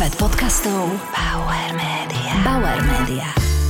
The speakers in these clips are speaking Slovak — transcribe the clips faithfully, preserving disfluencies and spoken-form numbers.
Svet podcastov Bauer Media. Bauer Media.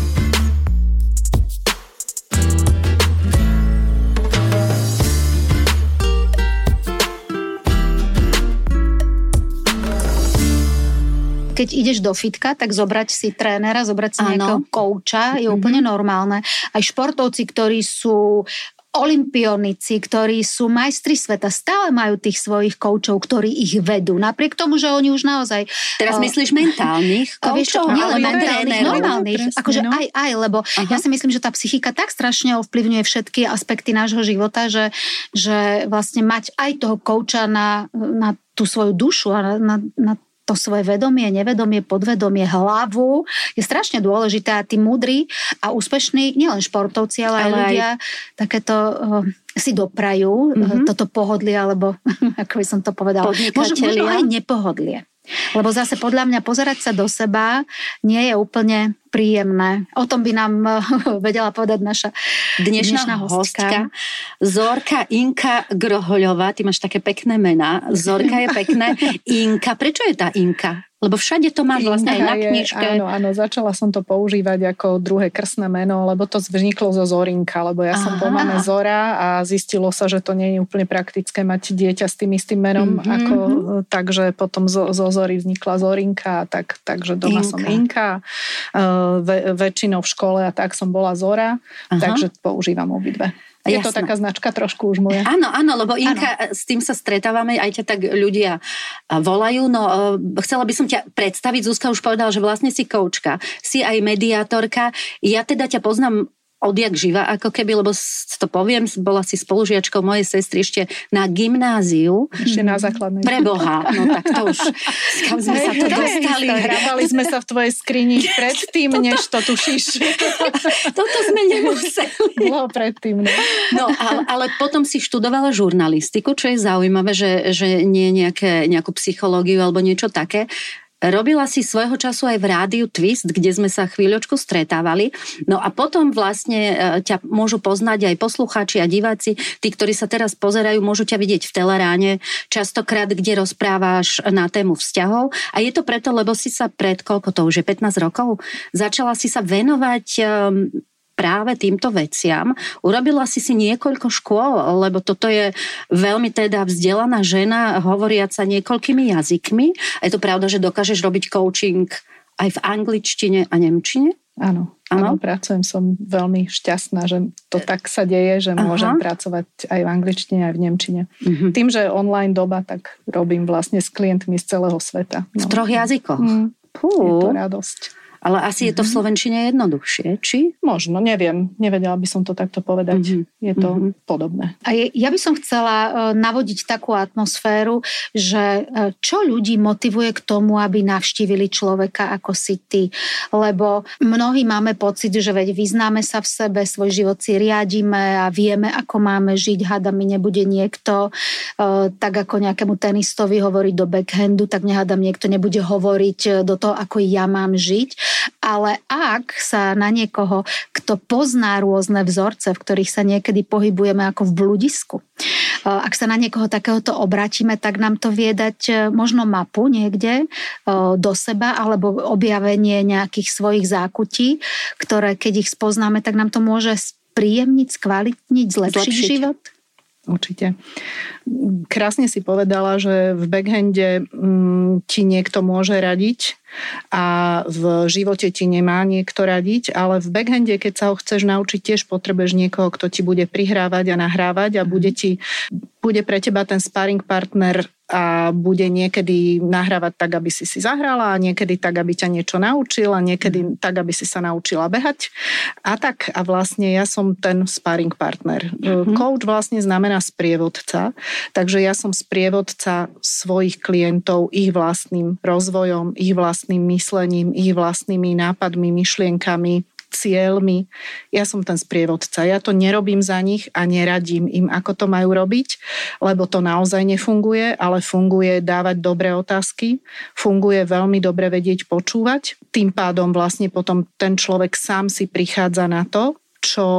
Keď ideš do fitka, tak zobrať si trénera, zobrať si nejakého kouča je úplne mm-hmm. normálne. Aj športovci, ktorí sú olympionici, ktorí sú majstri sveta, stále majú tých svojich koučov, ktorí ich vedú. Napriek tomu, že oni už naozaj... Teraz uh, myslíš mentálnych koučov? Nie len mentálnych, normálnych. Akože no. aj, aj, lebo Aha. ja si myslím, že tá psychika tak strašne ovplyvňuje všetky aspekty nášho života, že, že vlastne mať aj toho kouča na, na tú svoju dušu a na, na to svoje vedomie, nevedomie, podvedomie, hlavu je strašne dôležité a tí múdri a úspešní, nielen športovci, ale, ale aj ľudia aj... takéto uh, si doprajú mm-hmm. toto pohodlie, alebo ako by som to povedala, možno, možno aj nepohodlie. Lebo zase podľa mňa pozerať sa do seba nie je úplne príjemné. O tom by nám vedela povedať naša dnešná, dnešná hostka. hostka. Zorka Inka Grohoľová. Ty máš také pekné mená. Zorka je pekné. Inka. Prečo je tá Inka? Lebo všade to máš vlastne aj na knižke. Áno, áno, začala som to používať ako druhé krstné meno, lebo to vzniklo zo Zorinka, lebo ja som po mame Zora a zistilo sa, že to nie je úplne praktické mať dieťa s tým istým menom, mm-hmm. ako, takže potom zo, zo Zory vznikla Zorinka, tak, takže doma Inka. som Inka. Ve, väčšinou v škole a tak som bola Zora, Aha. takže používam obidve. Je Jasné. to taká značka trošku už moja. Áno, áno, lebo Inka, áno. s tým sa stretávame, aj ťa tak ľudia volajú. No, chcela by som ťa predstaviť, Zuzka už povedala, že vlastne si koučka, si aj mediátorka. Ja teda ťa poznám odjak živa, ako keby, lebo to poviem, bola si spolužiačkou mojej sestry ešte na gymnáziu. Ešte na základnej. Preboha, no tak to už, kam sme sa to dostali. Hrabali sme sa v tvojej skrini predtým, toto, než to tušíš. Toto sme nemuseli. Bolo predtým, ne? No, ale, ale potom si študovala žurnalistiku, čo je zaujímavé, že, že nie nejaké, nejakú psychológiu alebo niečo také. Robila si svojho času aj v rádiu Twist, kde sme sa chvíľočku stretávali. No a potom vlastne ťa môžu poznať aj poslucháči a diváci. Tí, ktorí sa teraz pozerajú, môžu ťa vidieť v Teleráne, častokrát, kde rozprávaš na tému vzťahov. A je to preto, lebo si sa pred, koľko to už je, pätnásť rokov, začala si sa venovať práve týmto veciam. Urobila si si niekoľko škôl, lebo toto je veľmi teda vzdelaná žena, hovoriaca niekoľkými jazykmi. A je to pravda, že dokážeš robiť coaching aj v angličtine a nemčine? Áno, áno, pracujem, som veľmi šťastná, že to tak sa deje, že Aha. môžem pracovať aj v angličtine, aj v nemčine. Uh-huh. Tým, že online doba, tak robím vlastne s klientmi z celého sveta. No. V troch jazykoch? Mm. Je to radosť. Ale asi je to v slovenčine jednoduchšie, či? Možno, neviem. Nevedela by som to takto povedať. Mm-hmm. Je to mm-hmm. podobné. A je, ja by som chcela navodiť takú atmosféru, že čo ľudí motivuje k tomu, aby navštívili človeka ako si ty. Lebo mnohí máme pocit, že veď vyznáme sa v sebe, svoj život si riadíme a vieme, ako máme žiť. Hádam mi nebude niekto tak ako nejakému tenistovi hovoriť do backhandu, tak nehádam niekto nebude hovoriť do toho, ako ja mám žiť. Ale ak sa na niekoho, kto pozná rôzne vzorce, v ktorých sa niekedy pohybujeme ako v bludisku, ak sa na niekoho takéhoto obrátime, tak nám to vie dať možno mapu niekde do seba alebo objavenie nejakých svojich zákutí, ktoré keď ich spoznáme, tak nám to môže spríjemniť, skvalitniť, zlepšiť, zlepšiť. život. Určite. Krásne si povedala, že v backhande mm, ti niekto môže radiť a v živote ti nemá niekto radiť, ale v backhande, keď sa ho chceš naučiť, tiež potrebuješ niekoho, kto ti bude prihrávať a nahrávať a bude ti, bude pre teba ten sparring partner a bude niekedy nahrávať tak, aby si si zahrala a niekedy tak, aby ťa niečo naučil a niekedy tak, aby si sa naučila behať. A tak a vlastne ja som ten sparring partner. Mm-hmm. Coach vlastne znamená sprievodca, takže ja som sprievodca svojich klientov ich vlastným rozvojom, ich vlastným myslením, ich vlastnými nápadmi, myšlienkami, cieľmi. Ja som ten sprievodca. Ja to nerobím za nich a neradím im, ako to majú robiť, lebo to naozaj nefunguje, ale funguje dávať dobré otázky, funguje veľmi dobre vedieť počúvať. Tým pádom vlastne potom ten človek sám si prichádza na to, čo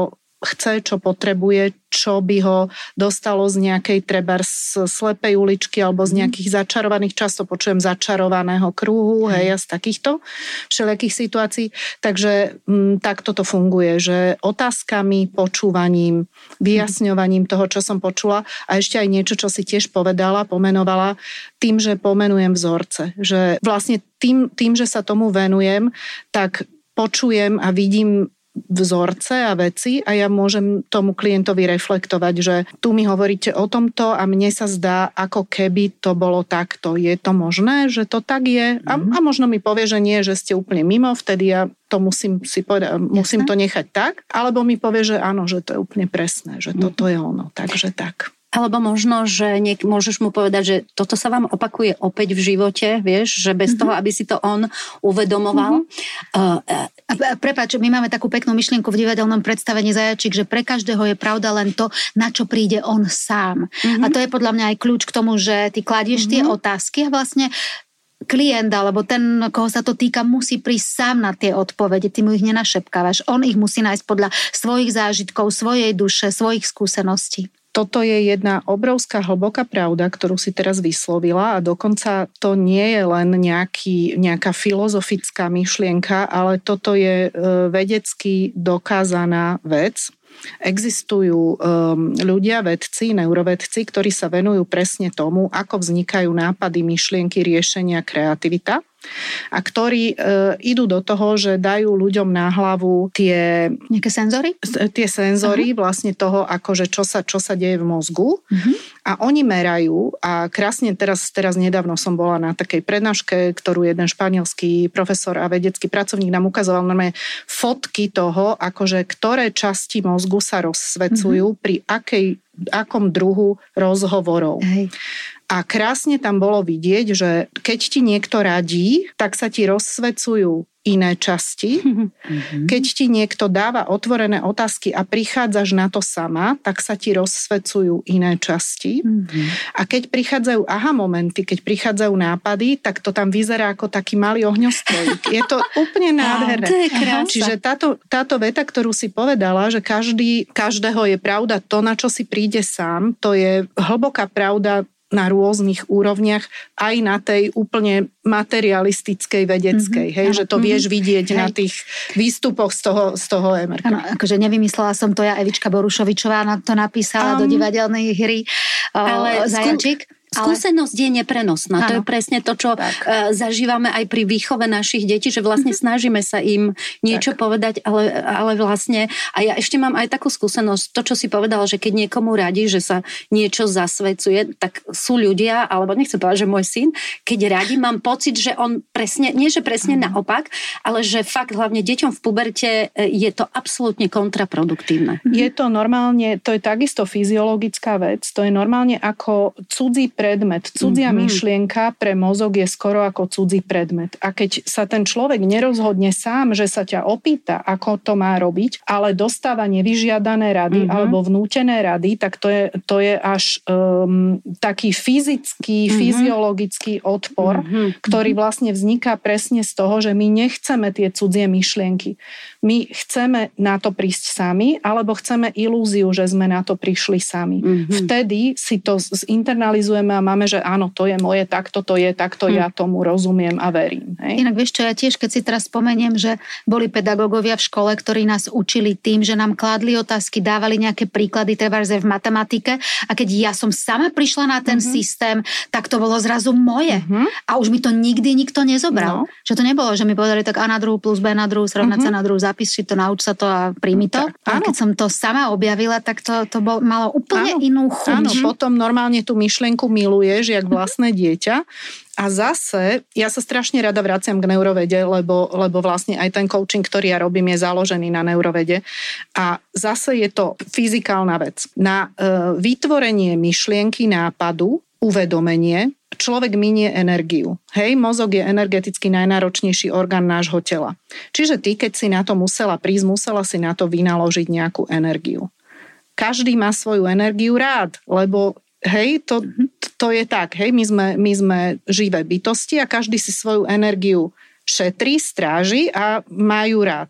chce, čo potrebuje, čo by ho dostalo z nejakej trebárs slepej uličky alebo z nejakých začarovaných, často počujem začarovaného kruhu, hej, a z takýchto všelijakých situácií. Takže m, takto to funguje, že otázkami, počúvaním, vyjasňovaním toho, čo som počula a ešte aj niečo, čo si tiež povedala, pomenovala, tým, že pomenujem vzorce. Že vlastne tým, tým, že sa tomu venujem, tak počujem a vidím vzorce a veci a ja môžem tomu klientovi reflektovať, že tu mi hovoríte o tomto a mne sa zdá, ako keby to bolo takto. Je to možné, že to tak je? A, a možno mi povie, že nie, že ste úplne mimo, vtedy ja to musím si povedať, musím to nechať tak, alebo mi povie, že áno, že to je úplne presné, že toto je ono, takže tak. Alebo možno, že niek- môžeš mu povedať, že toto sa vám opakuje opäť v živote, vieš, že bez mm-hmm. toho, aby si to on uvedomoval. Mm-hmm. Uh, uh, Prepáč, my máme takú peknú myšlienku v divadelnom predstavení Zajačík, že pre každého je pravda len to, na čo príde on sám. Mm-hmm. A to je podľa mňa aj kľúč k tomu, že ty kladieš mm-hmm. tie otázky a vlastne klient alebo ten, koho sa to týka, musí prísť sám na tie odpovede. Ty mu ich nenašepkávaš. On ich musí nájsť podľa svojich zážitkov, svojej duše, svojich skúseností. Toto je jedna obrovská hlboká pravda, ktorú si teraz vyslovila a dokonca to nie je len nejaký, nejaká filozofická myšlienka, ale toto je vedecky dokázaná vec. Existujú um, ľudia, vedci, neurovedci, ktorí sa venujú presne tomu, ako vznikajú nápady, myšlienky, riešenia, kreativita. A ktorí e, idú do toho, že dajú ľuďom na hlavu tie... Nejaké senzory? Tie senzory uh-huh. vlastne toho, akože čo sa, čo sa deje v mozgu. Uh-huh. A oni merajú a krásne teraz, teraz nedávno som bola na takej prednáške, ktorú jeden španielský profesor a vedecký pracovník nám ukazoval normálne fotky toho, akože ktoré časti mozgu sa rozsvecujú uh-huh. pri akej, akom druhu rozhovorov. Hej. A krásne tam bolo vidieť, že keď ti niekto radí, tak sa ti rozsvecujú iné časti. Mm-hmm. Keď ti niekto dáva otvorené otázky a prichádzaš na to sama, tak sa ti rozsvecujú iné časti. Mm-hmm. A keď prichádzajú aha momenty, keď prichádzajú nápady, tak to tam vyzerá ako taký malý ohňostrojík. Je to úplne nádherné. To je krása. Čiže táto, táto veta, ktorú si povedala, že každý, každého je pravda to, na čo si príde sám, to je hlboká pravda na rôznych úrovniach, aj na tej úplne materialistickej, vedeckej, mm-hmm. hej, ano. Že to vieš vidieť hej. na tých výstupoch z toho, z toho em er ká. Áno, akože nevymyslela som to ja, Evička Borušovičová to napísala um, do divadelnej hry uh, Zajačík. Skúsenosť je neprenosná. Ano. To je presne to, čo tak. zažívame aj pri výchove našich detí, že vlastne snažíme sa im niečo tak. povedať, ale, ale vlastne, a ja ešte mám aj takú skúsenosť, to, čo si povedala, že keď niekomu radí, že sa niečo zasvecuje, tak sú ľudia, alebo nechcem povedať, že môj syn, keď radí, mám pocit, že on presne, nie že presne ano. naopak, ale že fakt hlavne deťom v puberte je to absolútne kontraproduktívne. Je to normálne, to je takisto fyziologická vec, to je normálne ako cudzí predmet. Cudzia mm-hmm. myšlienka pre mozog je skoro ako cudzí predmet. A keď sa ten človek nerozhodne sám, že sa ťa opýta, ako to má robiť, ale dostáva nevyžiadané rady mm-hmm. alebo vnútené rady, tak to je, to je až um, taký fyzický, mm-hmm. fyziologický odpor, mm-hmm. ktorý vlastne vzniká presne z toho, že my nechceme tie cudzie myšlienky. My chceme na to prísť sami, alebo chceme ilúziu, že sme na to prišli sami. Mm-hmm. Vtedy si to zinternalizujeme a máme, že áno, to je moje, takto to je, takto hm. ja tomu rozumiem a verím. Hej? Inak vieš čo, ja tiež, keď si teraz spomeniem, že boli pedagógovia v škole, ktorí nás učili tým, že nám kladli otázky, dávali nejaké príklady, trebárs v matematike a keď ja som sama prišla na ten mm-hmm. systém, tak to bolo zrazu moje. Mm-hmm. A už mi to nikdy nikto nezobral. No. Že to nebolo, že mi povedali tak A na druhú plus B na druhú, srovnať mm-hmm. sa na druhú, zapíš si to, nauč sa to a príjmi to. A keď som to sama objavila, tak to, to bol, malo úplne áno. inú chuť. Áno, potom normálne tú myšlienku miluješ, jak vlastné dieťa. A zase, ja sa strašne rada vraciam k neurovede, lebo, lebo vlastne aj ten coaching, ktorý ja robím, je založený na neurovede. A zase je to fyzikálna vec. Na e, vytvorenie myšlienky, nápadu, uvedomenie, človek minie energiu. Hej, mozog je energeticky najnáročnejší orgán nášho tela. Čiže ty, keď si na to musela prísť, musela si na to vynaložiť nejakú energiu. Každý má svoju energiu rád, lebo hej, to, to je tak, hej, my sme, my sme živé bytosti a každý si svoju energiu šetrí, stráži a majú rád.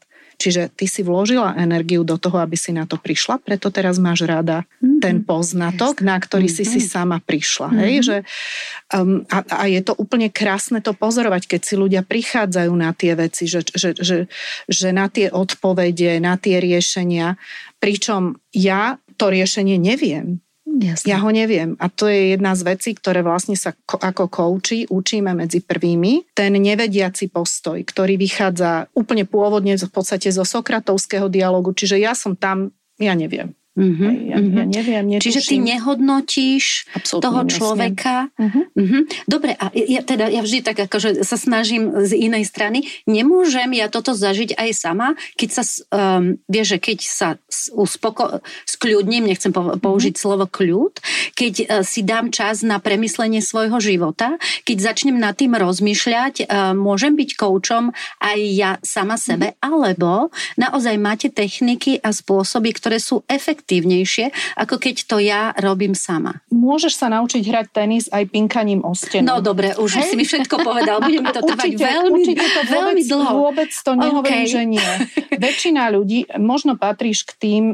Čiže ty si vložila energiu do toho, aby si na to prišla, preto teraz máš rada mm-hmm. ten poznatok, na ktorý mm-hmm. si si sama prišla. Mm-hmm. Hej? Že, um, a, a je to úplne krásne to pozorovať, keď si ľudia prichádzajú na tie veci, že, že, že, že na tie odpovede, na tie riešenia, pričom ja to riešenie neviem. Jasne. Ja ho neviem. A to je jedna z vecí, ktoré vlastne sa ko- ako kouči učíme medzi prvými. Ten nevediaci postoj, ktorý vychádza úplne pôvodne v podstate zo sokratovského dialogu. Čiže ja som tam, ja neviem. Mm-hmm, ja, mm-hmm. ja neviem, netuším. Čiže ty nehodnotíš Absolutne toho človeka. Mm-hmm. Mm-hmm. Dobre, a ja teda ja vždy tak akože sa snažím z inej strany. Nemôžem ja toto zažiť aj sama, keď sa, um, vieš, že keď sa uspoko- skľudním, nechcem použiť mm-hmm. slovo kľud, keď uh, si dám čas na premyslenie svojho života, keď začnem nad tým rozmýšľať, uh, môžem byť koučom aj ja sama sebe, mm-hmm. alebo naozaj máte techniky a spôsoby, ktoré sú efektívne efektívnejšie, ako keď to ja robím sama. Môžeš sa naučiť hrať tenis aj pinkaním o stenu. No dobre, už hey? si mi všetko povedal. Bude mi to trvať určite, veľmi, určite to vôbec, veľmi dlho. Vôbec to nehovorím, okay. že nie. Väčšina ľudí, možno patríš k tým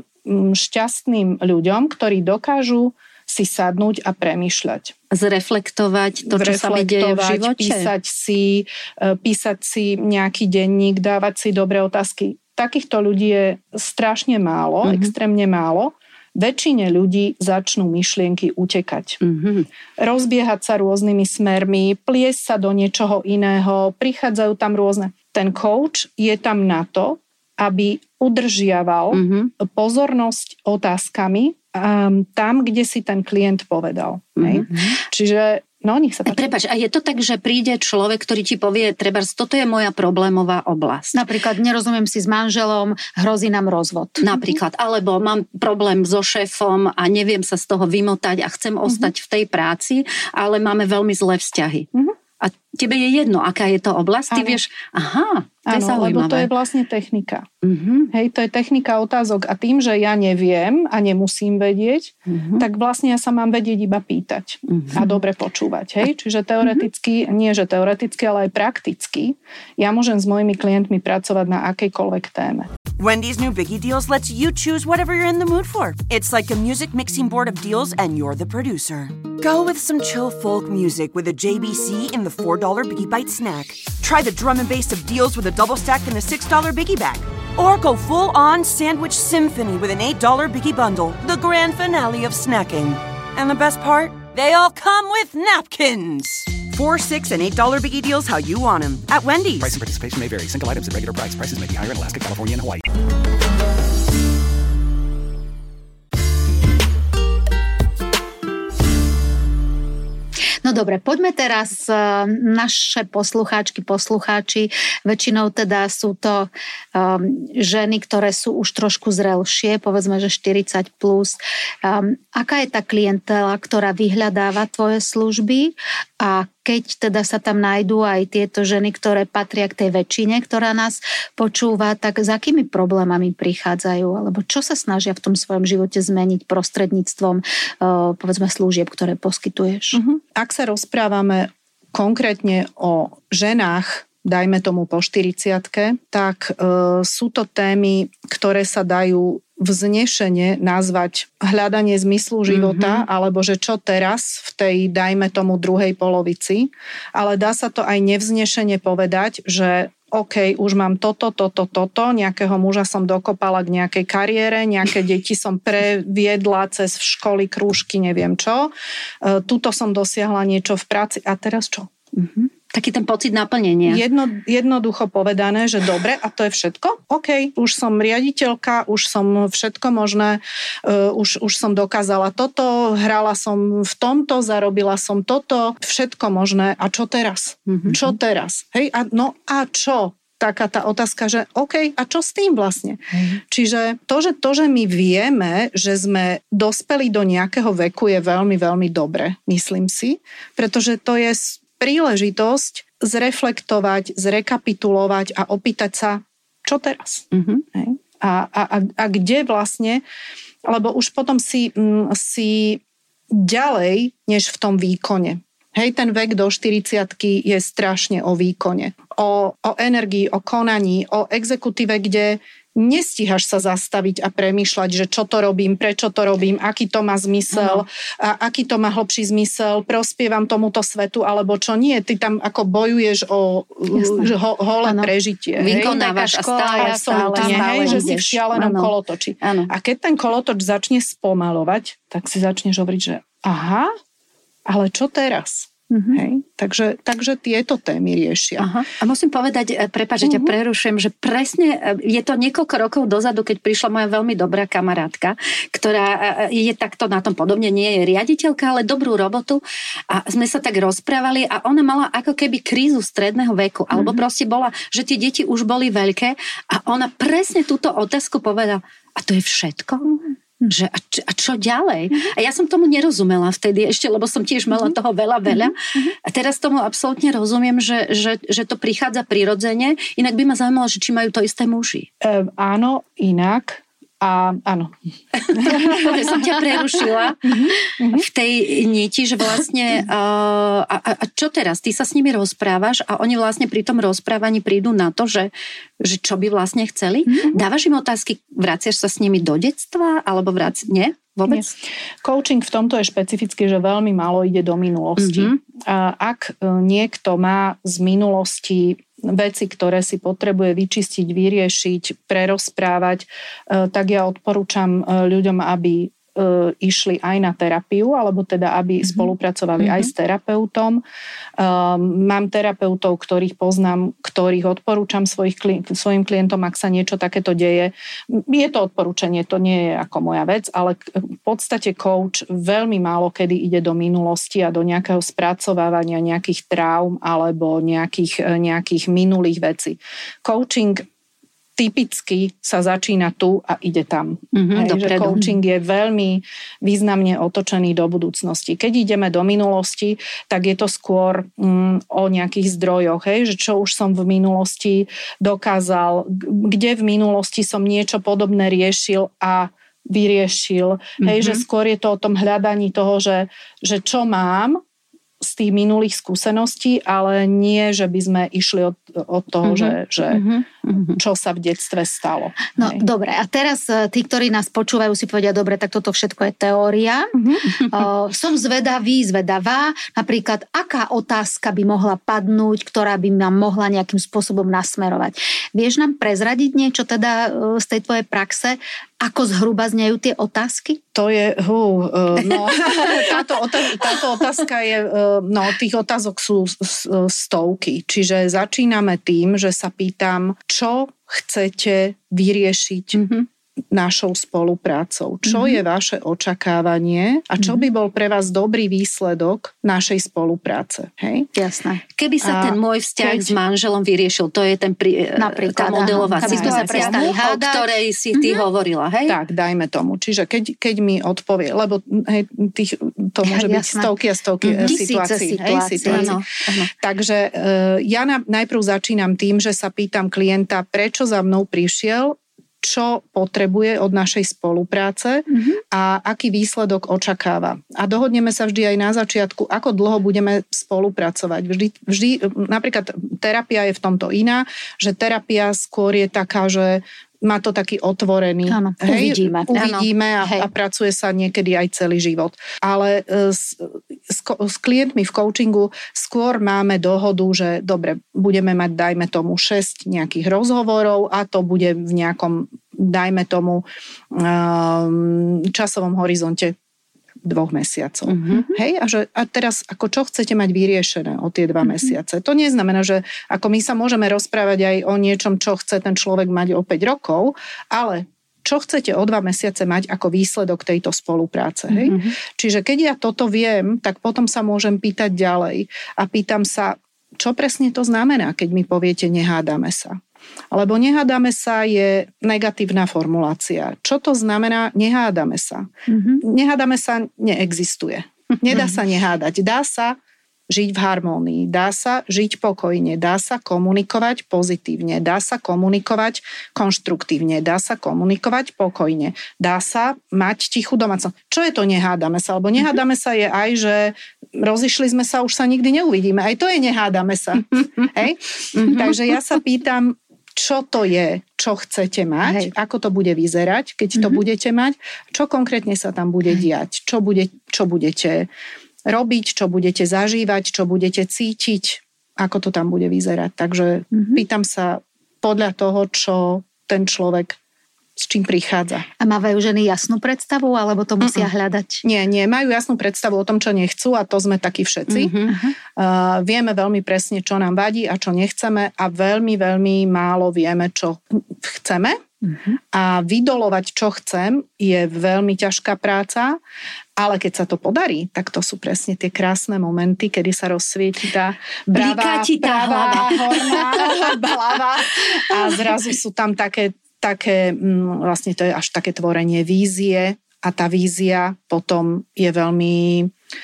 šťastným ľuďom, ktorí dokážu si sadnúť a premýšľať. Zreflektovať to, čo sa mi deje v živote. Písať si, písať si nejaký denník, dávať si dobré otázky. Takýchto ľudí je strašne málo, mm-hmm. extrémne málo. Väčšine ľudí začnú myšlienky utekať. Mm-hmm. Rozbiehať sa rôznymi smermi, pliesť sa do niečoho iného, prichádzajú tam rôzne. Ten coach je tam na to, aby udržiaval mm-hmm. pozornosť otázkami um, tam, kde si ten klient povedal. Mm-hmm. Čiže no, nech sa páči. Prepáč, a je to tak, že príde človek, ktorý ti povie, trebárs, toto je moja problémová oblasť. Napríklad nerozumiem si s manželom, hrozí nám rozvod. Napríklad, alebo mám problém so šéfom a neviem sa z toho vymotať a chcem uh-huh. ostať v tej práci, ale máme veľmi zlé vzťahy. Uh-huh. A tebe je jedno, aká je to oblasť, ty vieš, aha, to je zaujímavé. Lebo to je vlastne technika. Uh-huh. Hej, to je technika otázok a tým, že ja neviem a nemusím vedieť, uh-huh. tak vlastne ja sa mám vedieť iba pýtať uh-huh. a dobre počúvať. Hej, čiže teoreticky, uh-huh. nie že teoreticky, ale aj prakticky, ja môžem s mojimi klientmi pracovať na akejkoľvek téme. Wendy's new Biggie Deals lets you choose whatever you're in the mood for. It's like a music mixing board of deals and you're the producer. Go with some chill folk music with a J B C in the four dollar Biggie Bite snack. Try the drum and bass of deals with a double stack in the six dollar Biggie Bag. Or go full-on sandwich symphony with an eight dollar Biggie Bundle, the grand finale of snacking. And the best part? They all come with napkins. Four, six, and eight dollar Biggie Deals how you want them at Wendy's. Price and participation may vary. Single items at regular price. Prices may be higher in Alaska, California, and Hawaii. No dobre, poďme teraz, naše poslucháčky, poslucháči, väčšinou teda sú to um, ženy, ktoré sú už trošku zrelšie, povedzme, že štyridsať plus. Um, aká je tá klientela, ktorá vyhľadáva tvoje služby a keď teda sa tam nájdú aj tieto ženy, ktoré patria k tej väčšine, ktorá nás počúva, tak s akými problémami prichádzajú? Alebo čo sa snažia v tom svojom živote zmeniť prostredníctvom, povedzme, služieb, ktoré poskytuješ? Uh-huh. Ak sa rozprávame konkrétne o ženách, dajme tomu po štyridsiatke, tak e, sú to témy, ktoré sa dajú vznešene nazvať hľadanie zmyslu života, mm-hmm. alebo že čo teraz v tej, dajme tomu, druhej polovici. Ale dá sa to aj nevznešene povedať, že OK, už mám toto, toto, toto, nejakého muža som dokopala k nejakej kariére, nejaké deti som previedla cez školy, krúžky, neviem čo. E, tuto som dosiahla niečo v práci a teraz čo? Mm-hmm. Taký ten pocit naplnenia. Jedno, jednoducho povedané, že dobre, a to je všetko? OK, už som riaditeľka, už som všetko možné, uh, už, už som dokázala toto, hrala som v tomto, zarobila som toto, všetko možné. A čo teraz? Mm-hmm. Čo teraz? Hej, a, no a čo? Taká tá otázka, že OK, a čo s tým vlastne? Mm. Čiže to že, to, že my vieme, že sme dospeli do nejakého veku, je veľmi, veľmi dobre, myslím si, pretože to je príležitosť zreflektovať, zrekapitulovať a opýtať sa, čo teraz? Mm-hmm. Hej? A, a, a, a kde vlastne, lebo už potom si, m, si ďalej, než v tom výkone. Hej, ten vek do štyridsiatky je strašne o výkone. o, o energii, o konaní, o exekutíve, kde nestíhaš sa zastaviť a premýšľať, že čo to robím, prečo to robím, aký to má zmysel, a aký to má hlbší zmysel, prospievam tomuto svetu, alebo čo nie. Ty tam ako bojuješ o ho, holé prežitie. Vykonávaš a stále, absolútne, stále, hej, že si v šialenom ano. kolotoči. Ano. A keď ten kolotoč začne spomalovať, tak si začneš hovoriť, že aha, ale čo teraz? Mm-hmm. Hej? Takže, takže tieto témy riešia. Aha. A musím povedať, prepáč, že ťa prerušujem, že presne je to niekoľko rokov dozadu, keď prišla moja veľmi dobrá kamarátka, ktorá je takto na tom podobne, nie je riaditeľka, ale dobrú robotu a sme sa tak rozprávali a ona mala ako keby krízu stredného veku, alebo mm-hmm. proste bola, že tie deti už boli veľké a ona presne túto otázku povedala, a to je všetko? Že a, čo, a čo ďalej? Uh-huh. A ja som tomu nerozumela vtedy ešte, lebo som tiež mala uh-huh. toho veľa, veľa. Uh-huh. A teraz tomu absolútne rozumiem, že, že, že to prichádza prirodzene. Inak by ma zaujímalo, že či majú to isté muži. E, áno, inak. A áno. Som ťa prerušila v tej niti, že vlastne uh, a, a čo teraz? Ty sa s nimi rozprávaš a oni vlastne pri tom rozprávaní prídu na to, že, že čo by vlastne chceli? Mm-hmm. Dávaš im otázky, vraciaš sa s nimi do detstva? Alebo vraci... Nie? Vôbec? Nie. Coaching v tomto je špecificky, že veľmi málo ide do minulosti. Mm-hmm. A ak niekto má z minulosti veci, ktoré si potrebuje vyčistiť, vyriešiť, prerozprávať, tak ja odporúčam ľuďom, aby išli aj na terapiu, alebo teda, aby mm-hmm. spolupracovali mm-hmm. aj s terapeutom. Um, mám terapeutov, ktorých poznám, ktorých odporúčam svojich, svojim klientom, ak sa niečo takéto deje. Je to odporúčanie, to nie je ako moja vec, ale v podstate coach veľmi málo kedy ide do minulosti a do nejakého spracovávania nejakých traum alebo nejakých, nejakých minulých vecí. Coaching typicky sa začína tu a ide tam. Mm-hmm, Hej, že coaching je veľmi významne otočený do budúcnosti. Keď ideme do minulosti, tak je to skôr mm, o nejakých zdrojoch. Hej, že čo už som v minulosti dokázal, kde v minulosti som niečo podobné riešil a vyriešil. Mm-hmm. Hej, že skôr je to o tom hľadaní toho, že, že čo mám z tých minulých skúseností, ale nie, že by sme išli od, od toho, mm-hmm. že, že mm-hmm. čo sa v detstve stalo. No hej. Dobre, a teraz tí, ktorí nás počúvajú, si povedia, dobre, tak toto všetko je teória. Mm-hmm. O, som zvedavý, zvedavá, napríklad, aká otázka by mohla padnúť, ktorá by nám mohla nejakým spôsobom nasmerovať. Vieš nám prezradiť niečo teda z tej tvojej praxe, ako zhruba znejú tie otázky? To je, hú, no, táto, otázka, táto otázka je, no, tých otázok sú stovky. Čiže začíname tým, že sa pýtam, čo chcete vyriešiť mm-hmm. našou spoluprácou. Čo mm-hmm. je vaše očakávanie a čo mm-hmm. by bol pre vás dobrý výsledok našej spolupráce. Hej? Jasné. Keby sa a ten môj vzťah keď... s manželom vyriešil, to je ten pri... tá modelová situácia, o ktorej si ty mm-hmm. hovorila. Hej? Tak, dajme tomu. Čiže keď, keď mi odpovie, lebo hej, tých, to môže byť stovky a stovky mm-hmm. situácií. Hej, situácií. Áno, áno. Takže uh, ja na, najprv začínam tým, že sa pýtam klienta, prečo za mnou prišiel, čo potrebuje od našej spolupráce mm-hmm. a aký výsledok očakáva. A dohodneme sa vždy aj na začiatku, ako dlho budeme spolupracovať. Vždy, vždy, napríklad terapia je v tomto iná, že terapia skôr je taká, že má to taký otvorený. Áno, hej, uvidíme. Uvidíme a, a pracuje sa niekedy aj celý život. Ale s, s, s klientmi v coachingu skôr máme dohodu, že dobre, budeme mať, dajme tomu, šesť nejakých rozhovorov a to bude v nejakom, dajme tomu, um, časovom horizonte dvoch mesiacov. Mm-hmm. Hej, a, že, a teraz ako čo chcete mať vyriešené o tie dva mm-hmm. mesiace? To neznamená, že ako my sa môžeme rozprávať aj o niečom, čo chce ten človek mať o päť rokov, ale čo chcete o dva mesiace mať ako výsledok tejto spolupráce. Hej? Mm-hmm. Čiže keď ja toto viem, tak potom sa môžem pýtať ďalej a pýtam sa, čo presne to znamená, keď mi poviete nehádame sa. Lebo nehádame sa je negatívna formulácia. Čo to znamená nehádame sa? Mm-hmm. Nehádame sa neexistuje. Nedá sa nehádať. Dá sa žiť v harmónii, dá sa žiť pokojne, dá sa komunikovať pozitívne, dá sa komunikovať konštruktívne, dá sa komunikovať pokojne, dá sa mať tichú domácnosť. Čo je to nehádame sa? Lebo nehádame sa je aj, že rozišli sme sa, už sa nikdy neuvidíme. Aj to je nehádame sa. Hej? Takže ja sa pýtam, čo to je, čo chcete mať, Hej. ako to bude vyzerať, keď to budete mať, čo konkrétne sa tam bude diať, čo, bude, čo budete robiť, čo budete zažívať, čo budete cítiť, ako to tam bude vyzerať. Takže mm-hmm. pýtam sa podľa toho, čo ten človek s čím prichádza. A mávajú ženy jasnú predstavu, alebo to musia Mm-mm. hľadať? Nie, nie, majú jasnú predstavu o tom, čo nechcú a to sme takí všetci. Mm-hmm. Uh, vieme veľmi presne, čo nám vadí a čo nechceme a veľmi, veľmi málo vieme, čo chceme. Mm-hmm. A vydolovať, čo chcem, je veľmi ťažká práca, ale keď sa to podarí, tak to sú presne tie krásne momenty, kedy sa rozsvieti tá bravá, pravá, horná hlava a zrazu sú tam také, také, vlastne to je až také tvorenie vízie a tá vízia potom je veľmi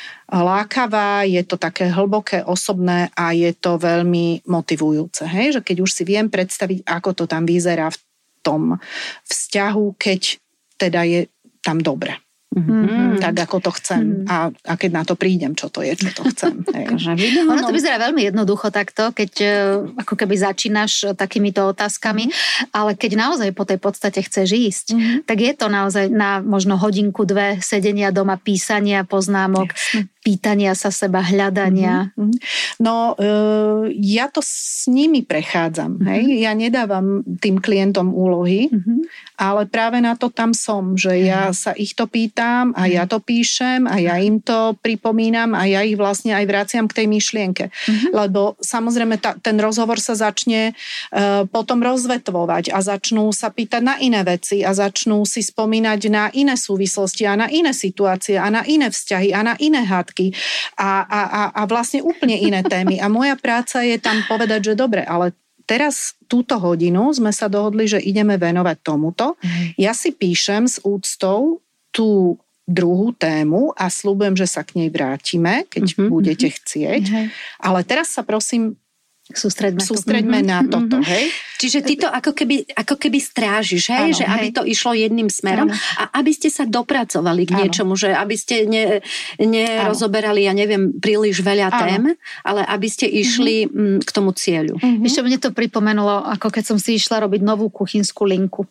lákavá, je to také hlboké, osobné a je to veľmi motivujúce. Hej? Že keď už si viem predstaviť, ako to tam vyzerá v tom vzťahu, keď teda je tam dobre. Mm-hmm. Tak ako to chcem mm-hmm. a, a keď na to prídem, čo to je, čo to chcem. Ono to vyzerá veľmi jednoducho takto, keď ako keby začínaš takýmito otázkami, mm-hmm. ale keď naozaj po tej podstate chceš ísť, mm-hmm. tak je to naozaj na možno hodinku, dve sedenia doma, písania poznámok, Jasne. pýtania sa seba, hľadania. Mm-hmm. No, e, ja to s nimi prechádzam. Mm-hmm. Hej? Ja nedávam tým klientom úlohy, mm-hmm. ale práve na to tam som, že ja sa ich to pýtam a ja to píšem a ja im to pripomínam a ja ich vlastne aj vraciam k tej myšlienke. Mm-hmm. Lebo samozrejme ta, ten rozhovor sa začne e, potom rozvetvovať a začnú sa pýtať na iné veci a začnú si spomínať na iné súvislosti a na iné situácie a na iné vzťahy a na iné hádky a, a, a, a vlastne úplne iné témy. A moja práca je tam povedať, že dobre, ale teraz túto hodinu sme sa dohodli, že ideme venovať tomuto. Mm. Ja si píšem s úctou tú druhú tému a sľubujem, že sa k nej vrátime, keď mm-hmm. budete chcieť. Mm-hmm. Ale teraz sa prosím Sústreďme, Sústreďme to. na toto, mm-hmm. hej? Čiže ty to ako keby, ako keby strážiš, hej? Ano, že hej. aby to išlo jedným smerom ano. A aby ste sa dopracovali k ano. niečomu, že aby ste ne, nerozoberali, ja neviem, príliš veľa ano. tém, ale aby ste išli mm-hmm. k tomu cieľu. Mm-hmm. Ešte mne to pripomenulo, ako keď som si išla robiť novú kuchynskú linku.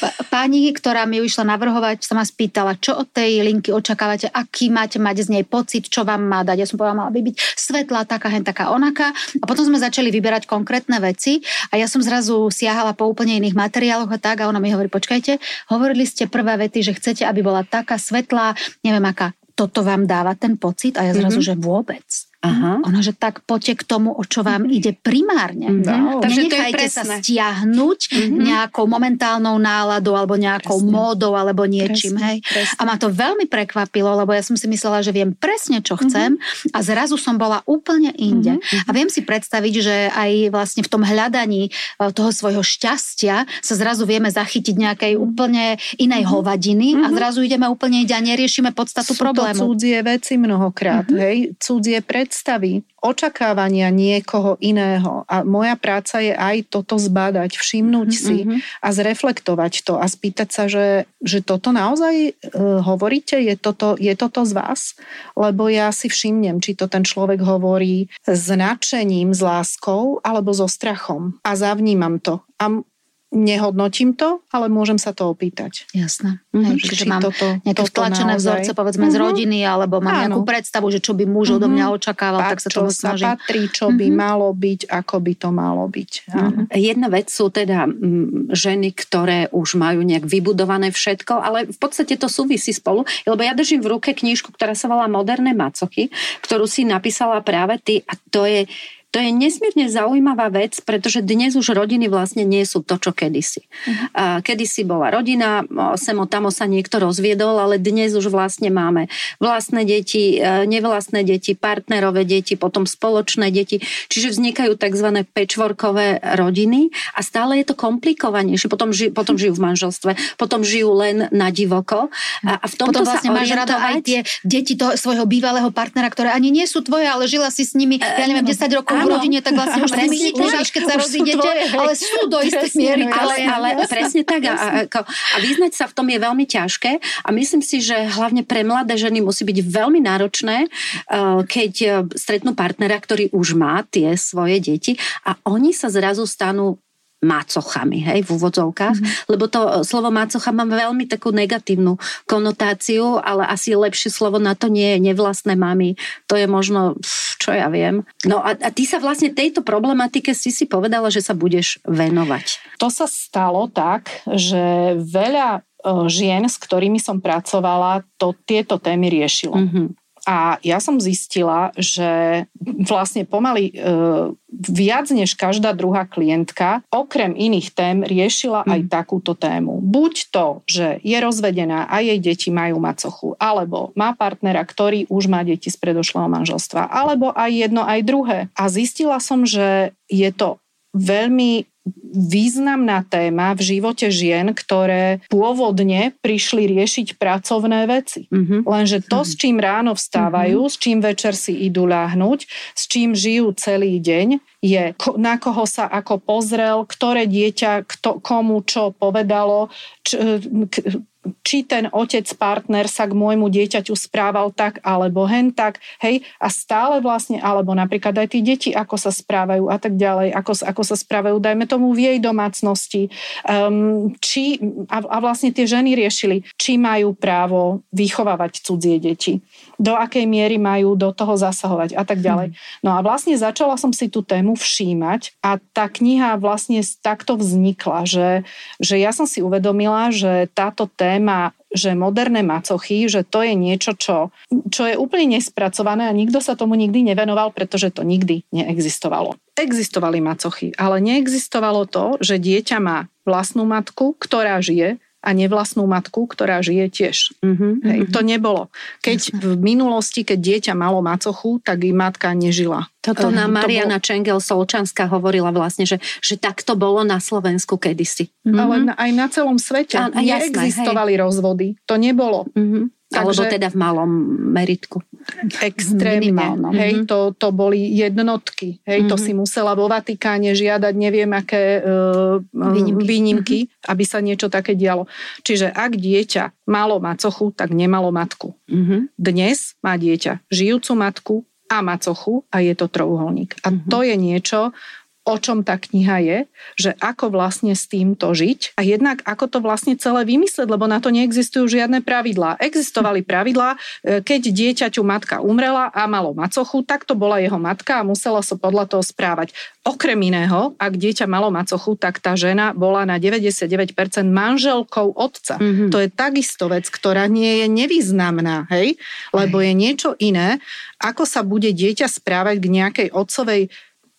Pani, ktorá mi ju išla navrhovať, sa ma spýtala, čo od tej linky očakávate, aký máte mať z nej pocit, čo vám má dať. Ja som povedala, mala by byť svetlá, taká, hen, taká, onaká. A potom sme začali začali vyberať konkrétne veci a ja som zrazu siahala po úplne iných materiáloch a tak a ona mi hovorí, počkajte, hovorili ste prvé vety, že chcete, aby bola taká svetlá, neviem aká, toto vám dáva ten pocit a ja zrazu, mm-hmm. že vôbec. Aha. Ono, že tak poďte k tomu, o čo vám ide primárne. No. Takže nenechajte sa stiahnuť mm-hmm. nejakou momentálnou náladou alebo nejakou presne. módou alebo niečím. Presne. Hej. Presne. A ma to veľmi prekvapilo, lebo ja som si myslela, že viem presne, čo chcem mm-hmm. a zrazu som bola úplne inde. Mm-hmm. A viem si predstaviť, že aj vlastne v tom hľadaní toho svojho šťastia sa zrazu vieme zachytiť nejakej úplne inej mm-hmm. hovadiny mm-hmm. a zrazu ideme úplne inde a neriešime podstatu Sú problému. Sú to cudzie veci mnohokrát. Mm-hmm. Hej? Cudzie predstavy, očakávania niekoho iného. A moja práca je aj toto zbadať, všimnúť mm-hmm. si a zreflektovať to a spýtať sa, že, že toto naozaj uh, hovoríte, je toto, je toto z vás? Lebo ja si všimnem, či to ten človek hovorí s nadšením, s láskou alebo so strachom. A zavnímam to. A nehodnotím to, ale môžem sa to opýtať. Jasné. Mm-hmm. Hej, že mám toto, nejaké toto vtlačené naozaj. vzorce, povedzme, mm-hmm. z rodiny, alebo mám Áno. nejakú predstavu, že čo by muž mm-hmm. odo mňa očakával, pa, tak sa tomu snažím. Čo sa patrí, čo mm-hmm. by malo byť, ako by to malo byť. Áno. Jedna vec sú teda m, ženy, ktoré už majú nejak vybudované všetko, ale v podstate to súvisí spolu, lebo ja držím v ruke knižku, ktorá sa volá Moderné macochy, ktorú si napísala práve ty a to je To je nesmierne zaujímavá vec, pretože dnes už rodiny vlastne nie sú to, čo kedysi. Uh-huh. Kedysi bola rodina, semo tamo sa niekto rozviedol, ale dnes už vlastne máme vlastné deti, nevlastné deti, partnerové deti, potom spoločné deti. Čiže vznikajú tzv. Patchworkové rodiny a stále je to komplikovanejšie. Potom, ži, potom žijú v manželstve, potom žijú len na divoko. A, a v tomto potom vlastne sa máš orientovať... rada aj tie deti toho svojho bývalého partnera, ktoré ani nie sú tvoje, ale žila si s nimi, ja neviem, desať rokov v rodine, tak vlastne už s nimi netúžiš, keď sa rozídete, ale sú do istej miery. Ale, ale presne tak. A, a, a vyznať sa v tom je veľmi ťažké a myslím si, že hlavne pre mladé ženy musí byť veľmi náročné, keď stretnú partnera, ktorý už má tie svoje deti a oni sa zrazu stanú macochami, hej, v úvodzovkách, mm-hmm. lebo to slovo macocha má veľmi takú negatívnu konotáciu, ale asi lepšie slovo na to nie je nevlastné mamy, to je možno, čo ja viem. No a, a ty sa vlastne tejto problematike si si povedala, že sa budeš venovať. To sa stalo tak, že veľa žien, s ktorými som pracovala, to tieto témy riešilo. Mm-hmm. A ja som zistila, že vlastne pomaly e, viac než každá druhá klientka okrem iných tém riešila aj mm. takúto tému. Buď to, že je rozvedená a jej deti majú macochu, alebo má partnera, ktorý už má deti z predošlého manželstva, alebo aj jedno, aj druhé. A zistila som, že je to veľmi významná téma v živote žien, ktoré pôvodne prišli riešiť pracovné veci. Mm-hmm. Lenže to, s čím ráno vstávajú, mm-hmm. s čím večer si idú ľahnuť, s čím žijú celý deň, je na koho sa ako pozrel, ktoré dieťa kto, komu čo povedalo, č, k, či ten otec, partner sa k môjmu dieťaťu správal tak, alebo hen tak, hej, a stále vlastne, alebo napríklad aj tí deti, ako sa správajú a tak ďalej, ako, ako sa správajú, dajme tomu v jej domácnosti, um, či, a, a vlastne tie ženy riešili, či majú právo vychovávať cudzie deti, do akej miery majú do toho zasahovať a tak ďalej. No a vlastne začala som si tú tému všímať a tá kniha vlastne takto vznikla, že, že ja som si uvedomila, že táto téma, že moderné macochy, že to je niečo, čo, čo je úplne nespracované a nikto sa tomu nikdy nevenoval, pretože to nikdy neexistovalo. Existovali macochy, ale neexistovalo to, že dieťa má vlastnú matku, ktorá žije, a nevlastnú matku, ktorá žije tiež. Mm-hmm, Hej, mm-hmm. To nebolo. Keď Jasne. v minulosti, keď dieťa malo macochu, tak i matka nežila. Toto nám Mariana to bol... Čengel-Solčanská hovorila vlastne, že, že tak to bolo na Slovensku kedysi. Mm-hmm. Ale na, aj na celom svete. A, a neexistovali jasné, rozvody. To nebolo. Mm-hmm. Takže, alebo teda v malom meritku. Extrémne. Hej, to, to boli jednotky. Hej, mm-hmm. to si musela vo Vatikáne žiadať neviem aké uh, výnimky, výnimky mm-hmm. aby sa niečo také dialo. Čiže ak dieťa malo macochu, tak nemalo matku. Mm-hmm. Dnes má dieťa žijúcu matku a macochu a je to trojuholník. A mm-hmm. to je niečo, o čom tá kniha je, že ako vlastne s týmto žiť a jednak ako to vlastne celé vymyslieť, lebo na to neexistujú žiadne pravidlá. Existovali pravidlá, keď dieťaťu matka umrela a malo macochu, tak to bola jeho matka a musela sa podľa toho správať. Okrem iného, ak dieťa malo macochu, tak tá žena bola na deväťdesiatdeväť percent manželkou otca. Mm-hmm. To je takisto vec, ktorá nie je nevýznamná, hej? Lebo je niečo iné, ako sa bude dieťa správať k nejakej otcovej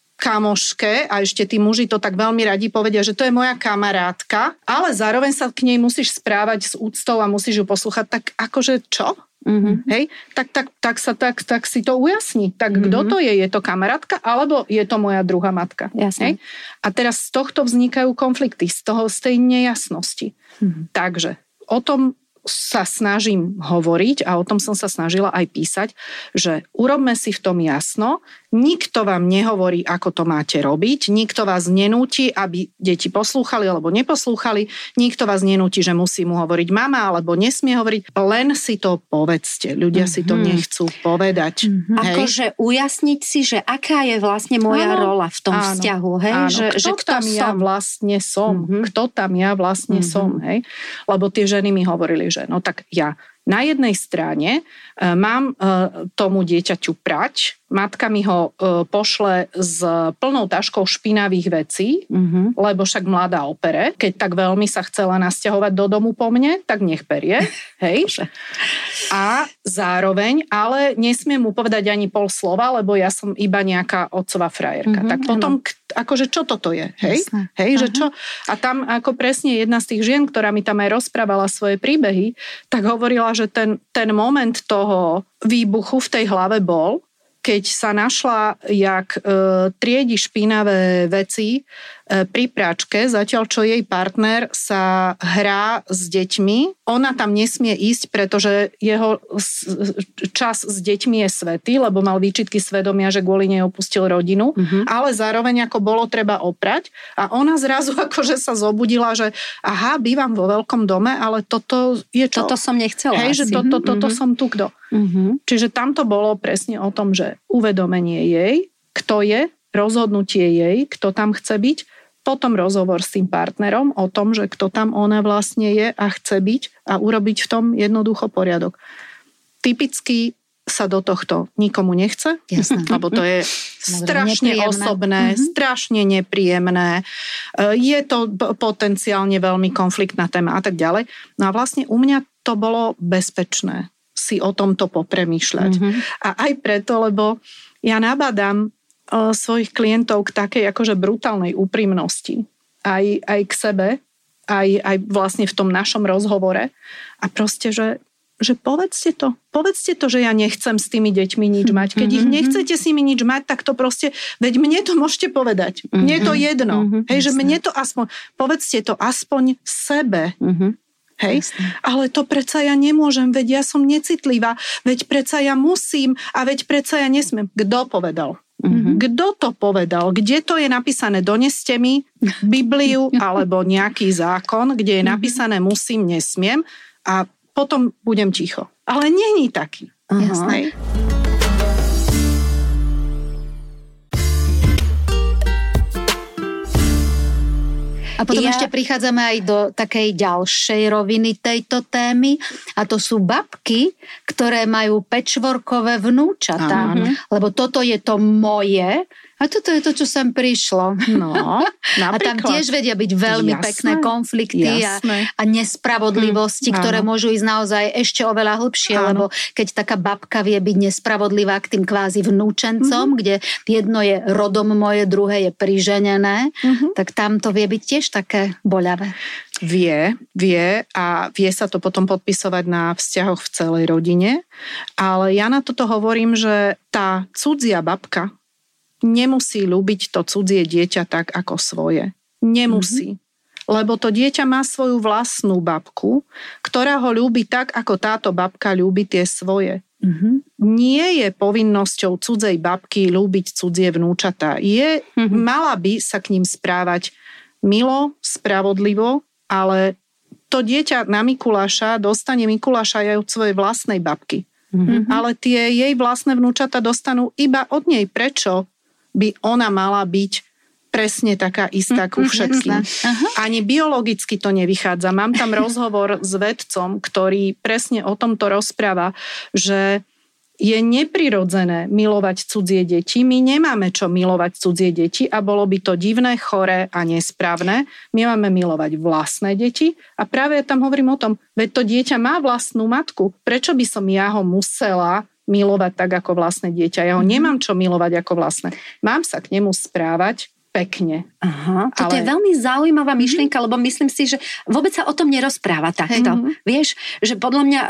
kamoške a ešte tí muži to tak veľmi radi povedia, že to je moja kamarátka, ale zároveň sa k nej musíš správať s úctou a musíš ju poslúchať, tak akože čo? Mm-hmm. Hej? Tak, tak, tak, sa, tak, tak si to ujasni. Tak mm-hmm. kto to je? Je to kamarátka alebo je to moja druhá matka? Hej? A teraz z tohto vznikajú konflikty, z toho, z tej nejasnosti. Mm-hmm. Takže o tom sa snažím hovoriť a o tom som sa snažila aj písať, že urobme si v tom jasno, nikto vám nehovorí, ako to máte robiť, nikto vás nenúti, aby deti poslúchali alebo neposlúchali, nikto vás nenúti, že musí mu hovoriť mama alebo nesmie hovoriť, len si to povedzte. Ľudia mm-hmm. si to nechcú povedať. Mm-hmm. Akože ujasniť si, že aká je vlastne moja áno, rola v tom áno, vzťahu. Hej? Áno, že, kto že kto tam som? ja vlastne som? Mm-hmm. Kto tam ja vlastne mm-hmm. som? Hej? Lebo tie ženy mi hovorili, že no tak ja Na jednej strane mám tomu dieťaťu prať, matka mi ho pošle s plnou taškou špinavých vecí, mm-hmm. lebo však mladá opere. Keď tak veľmi sa chcela nasťahovať do domu po mne, tak nech perie. Hej. A zároveň, ale nesmiem mu povedať ani pol slova, lebo ja som iba nejaká otcová frajerka. Mm-hmm, tak potom, akože čo toto je? Hej? Hej, že čo? A tam ako presne jedna z tých žien, ktorá mi tam aj rozprávala svoje príbehy, tak hovorila, že ten, ten moment toho výbuchu v tej hlave bol, keď sa našla, jak e, triedi špinavé veci e, pri práčke, zatiaľ čo jej partner sa hrá s deťmi. Ona tam nesmie ísť, pretože jeho čas s deťmi je svätý, lebo mal výčitky svedomia, že kvôli nej opustil rodinu, mm-hmm. ale zároveň ako bolo treba oprať. A ona zrazu akože sa zobudila, že aha, bývam vo veľkom dome, ale toto je čo? Toto som nechcela. Hej, že toto, toto mm-hmm. som tu kto. Mm-hmm. Čiže tam to bolo presne o tom, že uvedomenie jej, kto je, rozhodnutie jej, kto tam chce byť, potom rozhovor s tým partnerom o tom, že kto tam ona vlastne je a chce byť a urobiť v tom jednoducho poriadok. Typicky sa do tohto nikomu nechce, jasné. Lebo to je strašne nepríjemné. osobné, mm-hmm. strašne nepríjemné, je to potenciálne veľmi konfliktná téma a tak ďalej. No a vlastne u mňa to bolo bezpečné si o tomto popremýšľať. Mm-hmm. A aj preto, lebo ja nabádam uh, svojich klientov k takej akože brutálnej úprimnosti. Aj, aj k sebe, aj, aj vlastne v tom našom rozhovore. A proste, že, že povedzte to. Povedzte to, že ja nechcem s tými deťmi nič mať. Keď mm-hmm. ich nechcete s nimi nič mať, tak to proste, veď mne to môžete povedať. Mm-hmm. Mne to jedno. Mm-hmm. Hej, že mne to aspoň, povedzte to aspoň sebe. Mm-hmm. Hej, jasne. Ale to predsa ja nemôžem, veď ja som necitlivá, veď predsa ja musím a veď predsa ja nesmiem. Kto povedal? Mm-hmm. Kto to povedal? Kde to je napísané? Doneste mi Bibliu alebo nejaký zákon, kde je napísané musím, nesmiem a potom budem ticho. Ale není taký. Jasné. A potom ja... ešte prichádzame aj do takej ďalšej roviny tejto témy a to sú babky, ktoré majú patchworkové vnúčatá. Áno. Lebo toto je to moje a toto je to, čo sem prišlo. No, a tam tiež vedia byť veľmi jasné, pekné konflikty a, a nespravodlivosti, hm, ktoré áno. môžu ísť naozaj ešte oveľa hlbšie, áno. lebo keď taká babka vie byť nespravodlivá k tým kvázi vnúčencom, mm-hmm. kde jedno je rodom moje, druhé je priženené, mm-hmm. tak tam to vie byť tiež také boľavé. Vie, vie a vie sa to potom podpisovať na vzťahoch v celej rodine, ale ja na toto hovorím, že tá cudzia babka nemusí ľúbiť to cudzie dieťa tak ako svoje. Nemusí. Mm-hmm. Lebo to dieťa má svoju vlastnú babku, ktorá ho ľúbi tak, ako táto babka ľúbi tie svoje. Mm-hmm. Nie je povinnosťou cudzej babky ľúbiť cudzie vnúčatá. Je, mm-hmm. mala by sa k ním správať milo, spravodlivo, ale to dieťa na Mikuláša dostane Mikuláša aj od svojej vlastnej babky. Mm-hmm. Ale tie jej vlastné vnúčatá dostanú iba od nej. Prečo by ona mala byť presne taká istá ku všetkým. Ani biologicky to nevychádza. Mám tam rozhovor s vedcom, ktorý presne o tomto rozpráva, že je neprirodzené milovať cudzie deti. My nemáme čo milovať cudzie deti a bolo by to divné, choré a nesprávne. My máme milovať vlastné deti a práve tam hovorím o tom, veď to dieťa má vlastnú matku. Prečo by som ja ho musela milovať tak ako vlastné dieťa? Ja ho nemám čo milovať ako vlastné. Mám sa k nemu správať pekne. Aha, toto ale... je veľmi zaujímavá myšlienka, mm-hmm. lebo myslím si, že vôbec sa o tom nerozpráva takto. Mm-hmm. Vieš, že podľa mňa